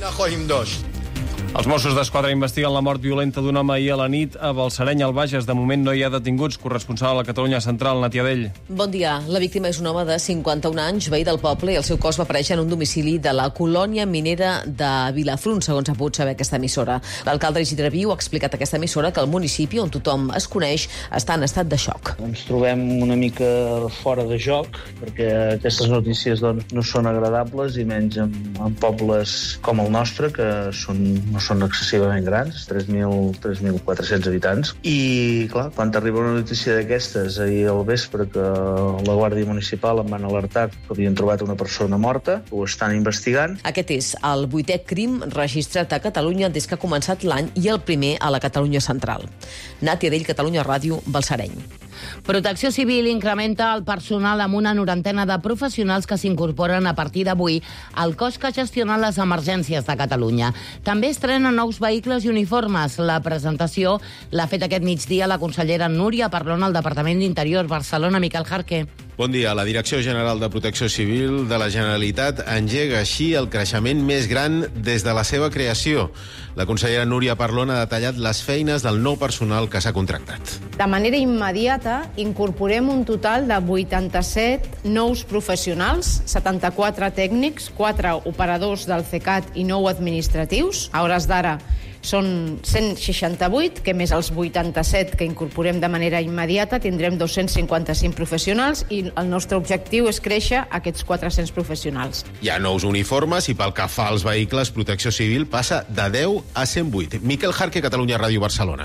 Speaker 3: Els Mossos d'Esquadra investiguen la mort violenta d'un home ahir a la nit a Balsareny, al Bages. De moment no hi ha detinguts. Corresponsal a la Catalunya Central, Nàtia Dell.
Speaker 23: Bon dia. La víctima és un home de 51 anys, veí del poble, i el seu cos va aparèixer en un domicili de la colònia minera de Vilafrunt, segons ha pogut saber aquesta emissora. L'alcalde Isidre Viu ha explicat a aquesta emissora que el municipi, on tothom es coneix, està en estat de xoc.
Speaker 24: Ens trobem una mica fora de joc, perquè aquestes notícies doncs, no són agradables, i menys en pobles com el nostre, que no són excessivament grans, 3.400 habitants. I, clar, quan t'arriba una notícia d'aquestes, ahir al vespre, que la Guàrdia Municipal em van alertar que havien trobat una persona morta, ho estan investigant.
Speaker 23: Aquest és el 8è crim registrat a Catalunya des que ha començat l'any i el primer a la Catalunya Central. Nàtia Dell, Catalunya Ràdio, Balsareny.
Speaker 21: Protecció Civil incrementa el personal amb una 90 de professionals que s'incorporen a partir d'avui al cos que gestiona les emergències de Catalunya. També estrenen nous vehicles i uniformes. La presentació l'ha fet aquest migdia la consellera Núria Parlon al Departament d'Interior. Barcelona, Miquel Jarque.
Speaker 5: Bon dia. La Direcció General de Protecció Civil de la Generalitat engega així el creixement més gran des de la seva creació. La consellera Núria Parlon ha detallat les feines del nou personal que s'ha contractat.
Speaker 6: De manera immediata incorporem un total de 87 nous professionals, 74 tècnics, 4 operadors del CECAT i 9 administratius. A hores d'ara són 168, que més els 87 que incorporem de manera immediata, tindrem 255 professionals i el nostre objectiu és créixer aquests 400 professionals.
Speaker 5: Hi ha nous uniformes i pel que fa als vehicles, Protecció Civil passa de 10 a 108. Miquel Jarque, Catalunya Ràdio, Barcelona.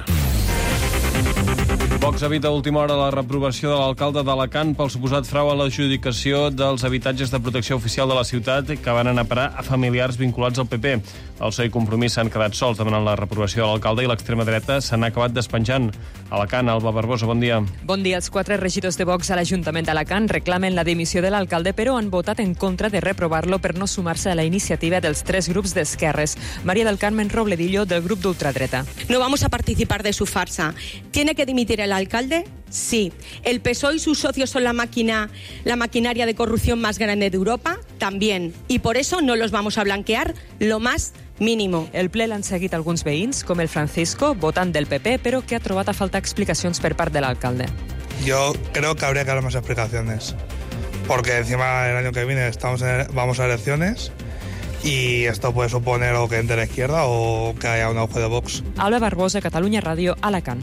Speaker 3: Vox evita a última hora la reprovació de l'alcalde d'Alacant pel suposat frau a l'adjudicació dels habitatges de protecció oficial de la ciutat que van anar a parar a familiars vinculats al PP. El PSOE i Compromís s'han quedat sols demanant la reprovació de l'alcalde i l'extrema dreta se n'ha acabat despenjant. Alacant, Alba Barbosa, bon dia.
Speaker 7: Bon dia. Els 4 regidors de Vox a l'Ajuntament d'Alacant reclamen la dimissió de l'alcalde, però han votat en contra de reprovar-lo per no sumar-se a la iniciativa dels 3 grups d'esquerres. María del Carmen Robledillo, del grup d'ultradreta.
Speaker 8: No vamos a participar de su farsa. ¿Tiene que dimitir el alcalde? Sí. ¿El PSOE y sus socios son la maquinaria de corrupción más grande de Europa? También. Y por eso no los vamos a blanquear lo más mínimo.
Speaker 7: El ple l'han seguit alguns veïns, com el Francisco, votant del PP, però que ha trobat a faltar explicacions per part de l'alcalde.
Speaker 11: Yo creo que habría que dar más explicaciones, porque encima el año que viene vamos a elecciones y esto puede suponer o que entre la izquierda o que haya un auge de Vox.
Speaker 7: Alba Barbosa, Catalunya Ràdio, Alacant.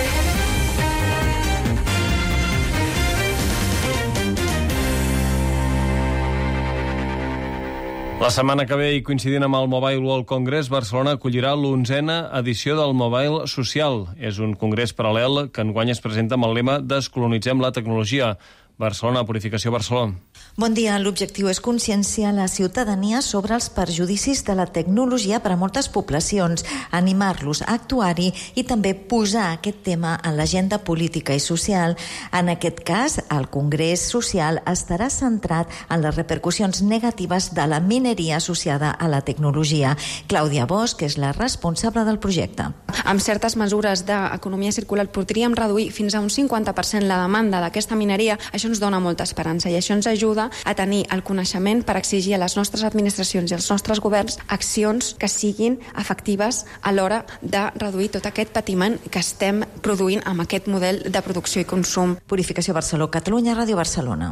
Speaker 3: La setmana que ve, i coincidint amb el Mobile World Congress, Barcelona acollirà l'11a edició del Mobile Social. És un congrés paral·lel que enguany es presenta amb el lema Descolonitzem la tecnologia. Barcelona, Purificació Barcelona.
Speaker 25: Bon dia. L'objectiu és conscienciar la ciutadania sobre els perjudicis de la tecnologia per a moltes poblacions, animar-los a actuar-hi i també posar aquest tema en l'agenda política i social. En aquest cas, el Congrés Social estarà centrat en les repercussions negatives de la mineria associada a la tecnologia. Clàudia Bosch és la responsable del projecte.
Speaker 27: Amb certes mesures d'economia circular podríem reduir fins a un 50% la demanda d'aquesta mineria. Això ens dona molta esperança i això ens ajuda a tenir el coneixement per exigir a les nostres administracions i als nostres governs accions que siguin efectives a l'hora de reduir tot aquest patiment que estem produint amb aquest model de producció i consum.
Speaker 25: Purificació Barcelona, Catalunya Ràdio, Barcelona.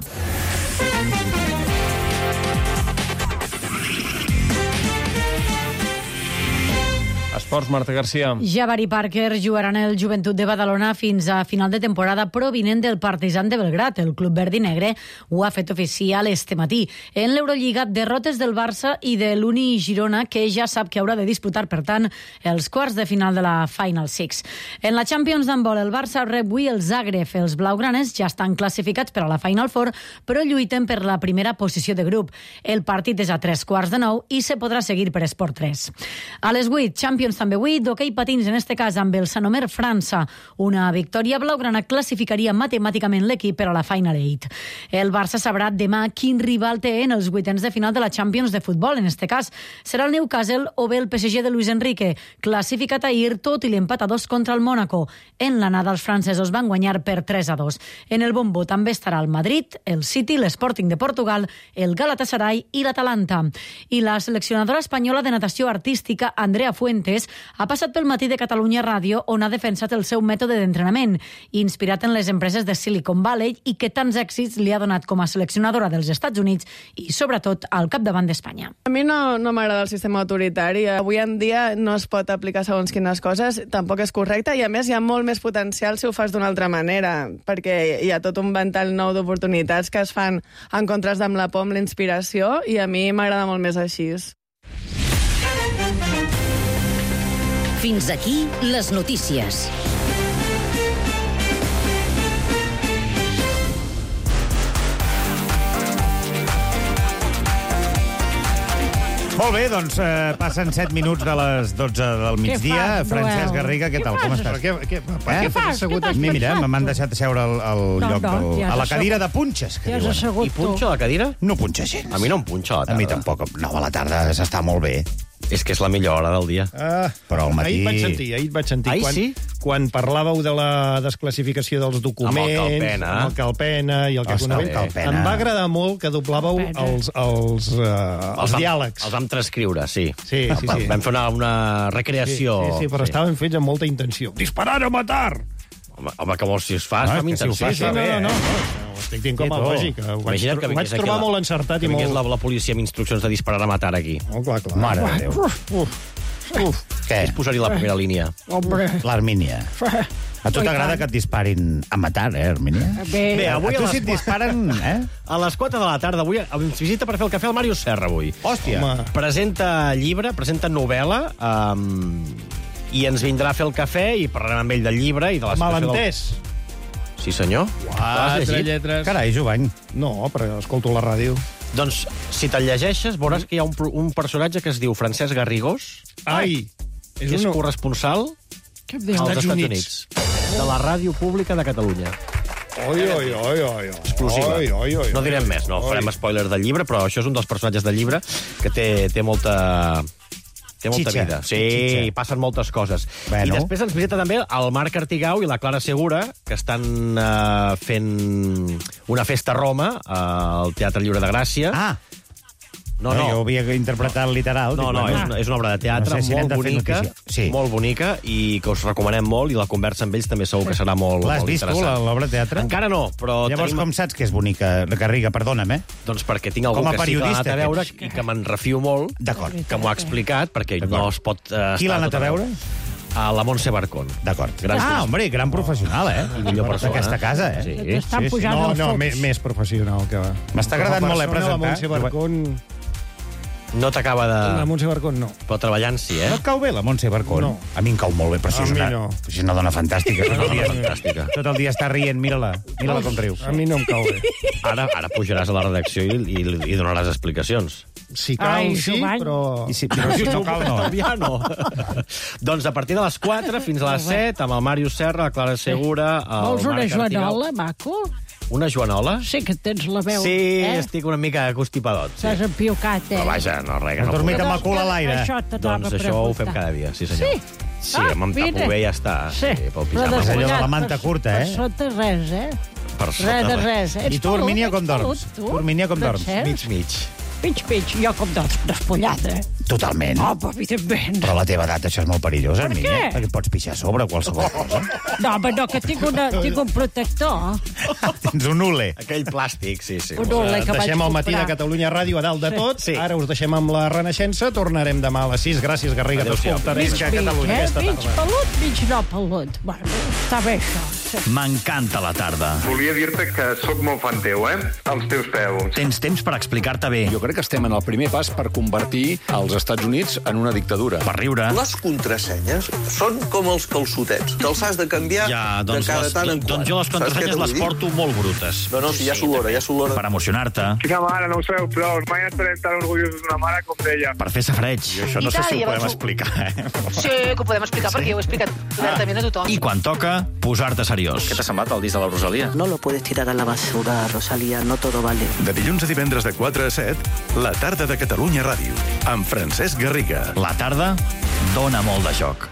Speaker 3: Esports, Marta Garcia.
Speaker 28: Jabari Parker jugarà en el Joventut de Badalona fins a final de temporada provinent del Partizan de Belgrat. El club verd i negre ho ha fet oficial este matí. En l'Eurolliga, derrotes del Barça i de l'Uni Girona, que ja sap que haurà de disputar, per tant, els quarts de final de la Final Six. En la Champions d'handbol, el Barça rep avui el Zagreb. Els blaugranes ja estan classificats per a la Final Four, però lluiten per la primera posició de grup. El partit és a 3:45 i se podrà seguir per Esport 3. A les 8, Champions també avui, d'hoquei patins, en este cas amb el Saint-Omer França. Una victòria blaugrana classificaria matemàticament l'equip per a la Final 8. El Barça sabrà demà quin rival té en els vuitens de final de la Champions de futbol. En este cas serà el Newcastle o bé el PSG de Luis Enrique, classificat ahir tot i l'empat a 2 contra el Mónaco. En l'anada els francesos van guanyar per 3-2. En el bombo també estarà el Madrid, el City, l'Sporting de Portugal, el Galatasaray i l'Atalanta. I la seleccionadora espanyola de natació artística, Andrea Fuentes, ha passat pel matí de Catalunya Ràdio, on ha defensat el seu mètode d'entrenament, inspirat en les empreses de Silicon Valley i que tants èxits li ha donat com a seleccionadora dels Estats Units i, sobretot, al capdavant d'Espanya.
Speaker 29: A mi no m'agrada el sistema autoritari. Avui en dia no es pot aplicar segons quines coses, tampoc és correcte, i a més hi ha molt més potencial si ho fas d'una altra manera, perquè hi ha tot un ventall nou d'oportunitats que es fan en contrast amb la por, amb la inspiració, i a mi m'agrada molt més així.
Speaker 2: Fins aquí les notícies.
Speaker 4: Molt bé, doncs passen 7 minuts de les 12 del migdia. Francesc Garriga, què tal? Com estàs?
Speaker 9: Què fas?
Speaker 4: Mira, m'han deixat seure al lloc a la cadira de punxes, que diuen.
Speaker 10: I punxa la cadira?
Speaker 4: No punxa gens.
Speaker 10: A mi no em punxa a la tarda.
Speaker 4: A mi tampoc. No, a la tarda s'està molt bé.
Speaker 10: És que és la millor hora del dia.
Speaker 4: Però al matí...
Speaker 9: Ahir et vaig sentir.
Speaker 10: Ahir sí?
Speaker 9: Quan parlàveu de la desclassificació dels documents...
Speaker 10: Amb el
Speaker 9: Calpena i el que coneguem. Em va agradar molt que doblàveu els diàlegs.
Speaker 10: Els vam transcriure, sí.
Speaker 9: Sí.
Speaker 10: Vam fer una recreació.
Speaker 9: Sí, però estaven fets amb molta intenció. Disparar o matar!
Speaker 10: Home, que si es fa, amb intenció.
Speaker 9: No. Ho estic dient com a lògica. Ho vaig trobar molt encertat i molt...
Speaker 10: Que la policia amb instruccions de disparar a matar aquí.
Speaker 9: Clar.
Speaker 4: Mare de Déu.
Speaker 10: Què? Es posaria la primera línia.
Speaker 4: L'Armínia. A tu t'agrada que et disparin a matar, Armínia?
Speaker 10: Bé, avui
Speaker 4: a tu si et disparen...
Speaker 10: A les 4 de la tarda, avui ens visita per fer el cafè el Màrius Serra, avui.
Speaker 4: Hòstia.
Speaker 10: Presenta llibre, presenta novel·la, i ens vindrà a fer el cafè i parlarem amb ell del llibre i de la situació
Speaker 9: Malentès.
Speaker 10: Sí, senyor.
Speaker 9: 4 lletres.
Speaker 4: Carai, Jovany.
Speaker 9: No, però escolto la ràdio.
Speaker 10: Doncs, si te'l llegeixes, veuràs que hi ha un personatge que es diu Francesc Garrigós.
Speaker 9: Ai!
Speaker 10: És corresponsal als Estats Units. De la Ràdio Pública de Catalunya.
Speaker 9: Oi.
Speaker 10: Exclusiva. No direm més, no farem spoiler del llibre, però això és un dels personatges del llibre que té molta... Té molta vida. Sí, passen moltes coses. I després ens visita també el Marc Artigau i la Clara Segura, que estan fent una festa a Roma, al Teatre Lliure de Gràcia.
Speaker 4: No. Jo havia interpretat literal.
Speaker 10: No, és una obra de teatre molt bonica i que us recomanem molt, i la conversa amb ells també segur que serà molt interessant.
Speaker 4: L'has vist tu, l'obra de teatre?
Speaker 10: Encara no, però...
Speaker 4: Llavors com saps que és bonica, Garriga? Perdona'm,
Speaker 10: Doncs perquè tinc algú que sí que l'ha anat a veure i que me'n refio molt, que m'ho ha explicat, perquè no es pot...
Speaker 4: Qui l'ha anat a veure?
Speaker 10: A la Montse Barcón.
Speaker 4: D'acord. Home, gran professional,
Speaker 10: I millor persona.
Speaker 4: D'aquesta casa,
Speaker 10: Sí.
Speaker 9: No, més professional que...
Speaker 4: M'està agradant molt, presentar.
Speaker 9: La Montse Barcón...
Speaker 10: No t'acaba de...
Speaker 9: La Montse Barcón, no.
Speaker 10: Però treballant sí,
Speaker 4: No et cau bé, la Montse Barcón?
Speaker 9: No.
Speaker 4: A mi em cau molt bé, però si és una dona fantàstica. Tot el dia està rient, mira-la com riu.
Speaker 9: A mi no em cau bé.
Speaker 10: Ara pujaràs a la redacció i donaràs explicacions.
Speaker 9: Si cal, sí, però...
Speaker 4: Però si no cal, no.
Speaker 10: Ja no. Doncs a partir de les 4 fins a les 7, amb el Màrius Serra, la Clara Segura, el
Speaker 14: Vols una
Speaker 10: Marc Artigau.
Speaker 14: joanola, maco?
Speaker 10: Una joanola?
Speaker 14: Sí que tens la veu.
Speaker 10: Sí, estic una mica constipadot.
Speaker 14: Estàs empiocat,
Speaker 10: Però vaja, no, res.
Speaker 4: Has dormit amb el cul a l'aire.
Speaker 10: Doncs això ho fem cada dia, sí senyor. Sí, em tapo bé i ja està.
Speaker 14: Sí,
Speaker 10: pel pijama.
Speaker 4: És allò de la manta curta,
Speaker 14: Per sota res,
Speaker 10: Per sota
Speaker 14: res.
Speaker 4: I tu, Armínia, com dorms? Mig.
Speaker 14: Jo com dorms despullat,
Speaker 4: Totalment.
Speaker 14: Però evidentment.
Speaker 4: Però a la teva edat això és molt perillós,
Speaker 14: Per
Speaker 4: Armínia.
Speaker 14: què?
Speaker 4: Perquè pots pixar sobre qualsevol cosa.
Speaker 14: No, que tinc un protector.
Speaker 4: Tens un hule.
Speaker 10: Aquell plàstic, sí.
Speaker 14: Un hule que vaig
Speaker 9: Deixem el matí de
Speaker 14: comprar.
Speaker 9: Catalunya Ràdio a dalt de tot. Ara us deixem amb la Renaixença. Tornarem demà a les 6. Gràcies, Garriga. T'escoltarem a Catalunya aquesta
Speaker 14: Mig
Speaker 9: tarda.
Speaker 14: pelut, mig no pelut. Bueno, està bé, això.
Speaker 12: M'encanta la tarda.
Speaker 13: Volia dir-te que sóc molt fan teu, als teus peus.
Speaker 12: Tens temps per explicar-te bé.
Speaker 15: Jo crec que estem en el primer pas per convertir els Estats Units en una dictadura.
Speaker 12: Per riure.
Speaker 16: Les contrasenyes són com els calçotets. Te'ls has de canviar de cada tant en quant.
Speaker 12: Doncs jo les contrasenyes les porto molt brutes.
Speaker 16: No, si ja s'olora.
Speaker 12: Per emocionar-te.
Speaker 13: Quina mare, no ho sabeu prou. Mai estarem tan orgullosos d'una mare com d'ella.
Speaker 12: Per fer safreig.
Speaker 4: Jo això no sé si ho podem explicar,
Speaker 17: Sí, que ho podem explicar perquè ho he explicat obertament a tothom.
Speaker 12: I quan toca, posar-te seriós.
Speaker 15: Què t'ha semblat el disc de la Rosalia?
Speaker 16: No lo puedes tirar a la basura, Rosalía. No todo vale.
Speaker 15: De dilluns a divendres de 4 a 7, la tarda de Catalunya Ràdio, amb Francesc Garriga.
Speaker 12: La tarda dona molt de joc.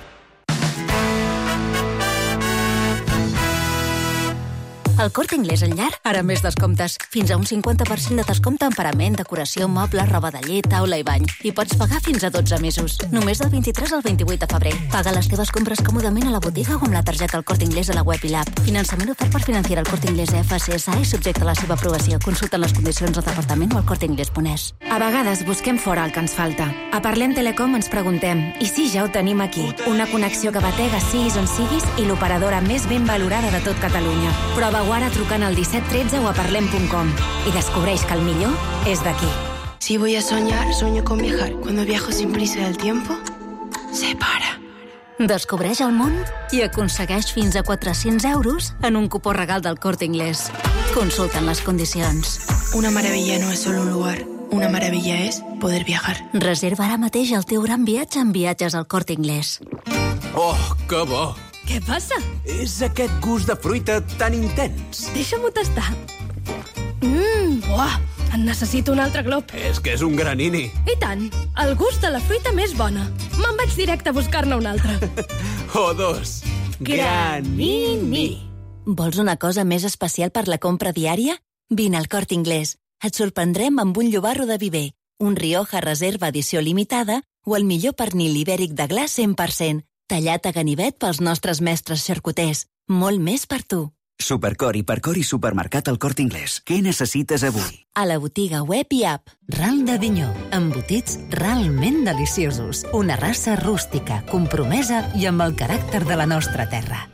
Speaker 26: Al Corte Inglés en llar, ara més descomptes. Fins a un 50% de descompte en parament, decoració, mobles, roba de llet, taula i bany. I pots pagar fins a 12 mesos. Només del 23 al 28 de febrer. Paga les teves compres còmodament a la botiga o amb la targeta al Corte Inglés a la web i l'app. Finançament ofert per Financiera al Corte Inglés FCSA i subjecte a la seva aprovació. Consulta les condicions al departament o al corteinglés.es.
Speaker 30: A vegades busquem fora el que ens falta. A Parlem Telecom ens preguntem, i si ja ho tenim aquí? Una connexió que batega siguis on siguis i l'operadora més ben valorada de tot Catalunya. Prova ara trucant al 1713 o a parlem.com i descobreix que el millor és d'aquí.
Speaker 31: Si voy a soñar, sueño con viajar. Cuando viajo sin prisa del tiempo, se para.
Speaker 26: Descobreix el món i aconsegueix fins a 400 euros en un cupó regal del Corte Inglés. Consulten les condicions.
Speaker 31: Una maravilla no es solo un lugar. Una maravilla es poder viajar.
Speaker 26: Reserva ara mateix el teu gran viatge en Viatges al Corte Inglés.
Speaker 1: Oh, que bo!
Speaker 5: Què passa?
Speaker 1: És aquest gust de fruita tan intens.
Speaker 5: Deixa-m'ho tastar. Buah! En necessito un altre glob.
Speaker 1: És que és un granini.
Speaker 5: I tant. El gust de la fruita més bona. Me'n vaig directe a buscar-ne un altre.
Speaker 1: O dos. Granini.
Speaker 26: Vols una cosa més especial per la compra diària? Vine al Corte Inglés. Et sorprendrem amb un llobarro de Viver, un Rioja Reserva edició limitada o el millor pernil ibèric de gla 100%, tallat a ganivet pels nostres mestres xarcuters. Molt més per tu.
Speaker 6: Supercor, Hipercor i Supermercat al Corte Inglés. Què necessites avui?
Speaker 26: A la botiga web i app. Ral de Dinyó. Embotits realment deliciosos. Una raça rústica, compromesa i amb el caràcter de la nostra terra.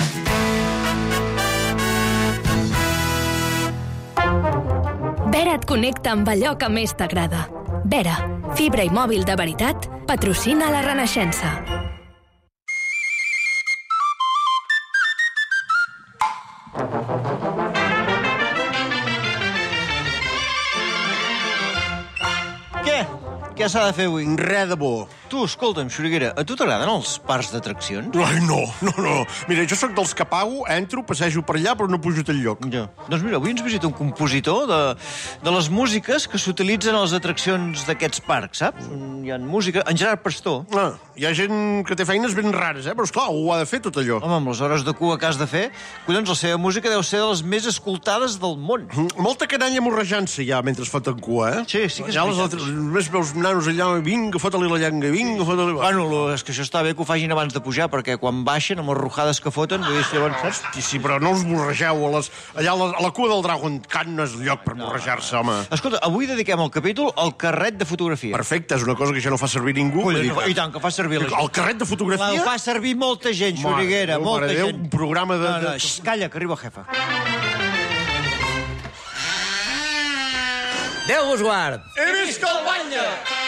Speaker 5: Vera et connecta amb allò que més t'agrada. Vera, fibra i mòbil de veritat, patrocina la Renaixença.
Speaker 8: Què s'ha de fer avui? Res de bo. Tu, escolta'm, Xuriguera, a tu t'agraden els parcs d'atraccions?
Speaker 18: Ai, no. Mira, jo sóc dels que pago, entro, passejo per allà, però no pujo al lloc.
Speaker 8: Ja. Doncs mira, avui ens visita un compositor de les músiques que s'utilitzen a les atraccions d'aquests parcs, saps? Hi ha música... En Gerard Pastor.
Speaker 18: Hi ha gent que té feines ben rares, però esclar, ho ha de fer tot allò.
Speaker 8: Home, amb les hores de cua que has de fer, collons, la seva música deu ser de les més escoltades del món.
Speaker 18: Molta canalla morrejant-se ja mentre es foten cua, eh?
Speaker 8: Sí, que és veritat.
Speaker 18: Només veus nanos allà, vinga, fota-li la llanga, vinga, fota-li...
Speaker 8: Bueno, és que això està bé que ho facin abans de pujar, perquè quan baixen, amb les rujades que foten, vull dir, llavors, saps?
Speaker 18: Sí, però no us borregeu. Allà a la cua del Dragon Khan no és lloc per borrejar-se, home.
Speaker 8: Escolta, avui dediquem el capítol al carret de fotografia.
Speaker 18: Perfecte, és una cosa que ja no fa servir ningú.
Speaker 8: I tant, que fa servir la gent.
Speaker 18: El carret de fotografia?
Speaker 8: El fa servir molta gent, Xuriguera, molta gent.
Speaker 18: Un programa de...
Speaker 8: No, calla, que arriba el jefe.
Speaker 10: Déu vos guard!
Speaker 8: He vist el banya!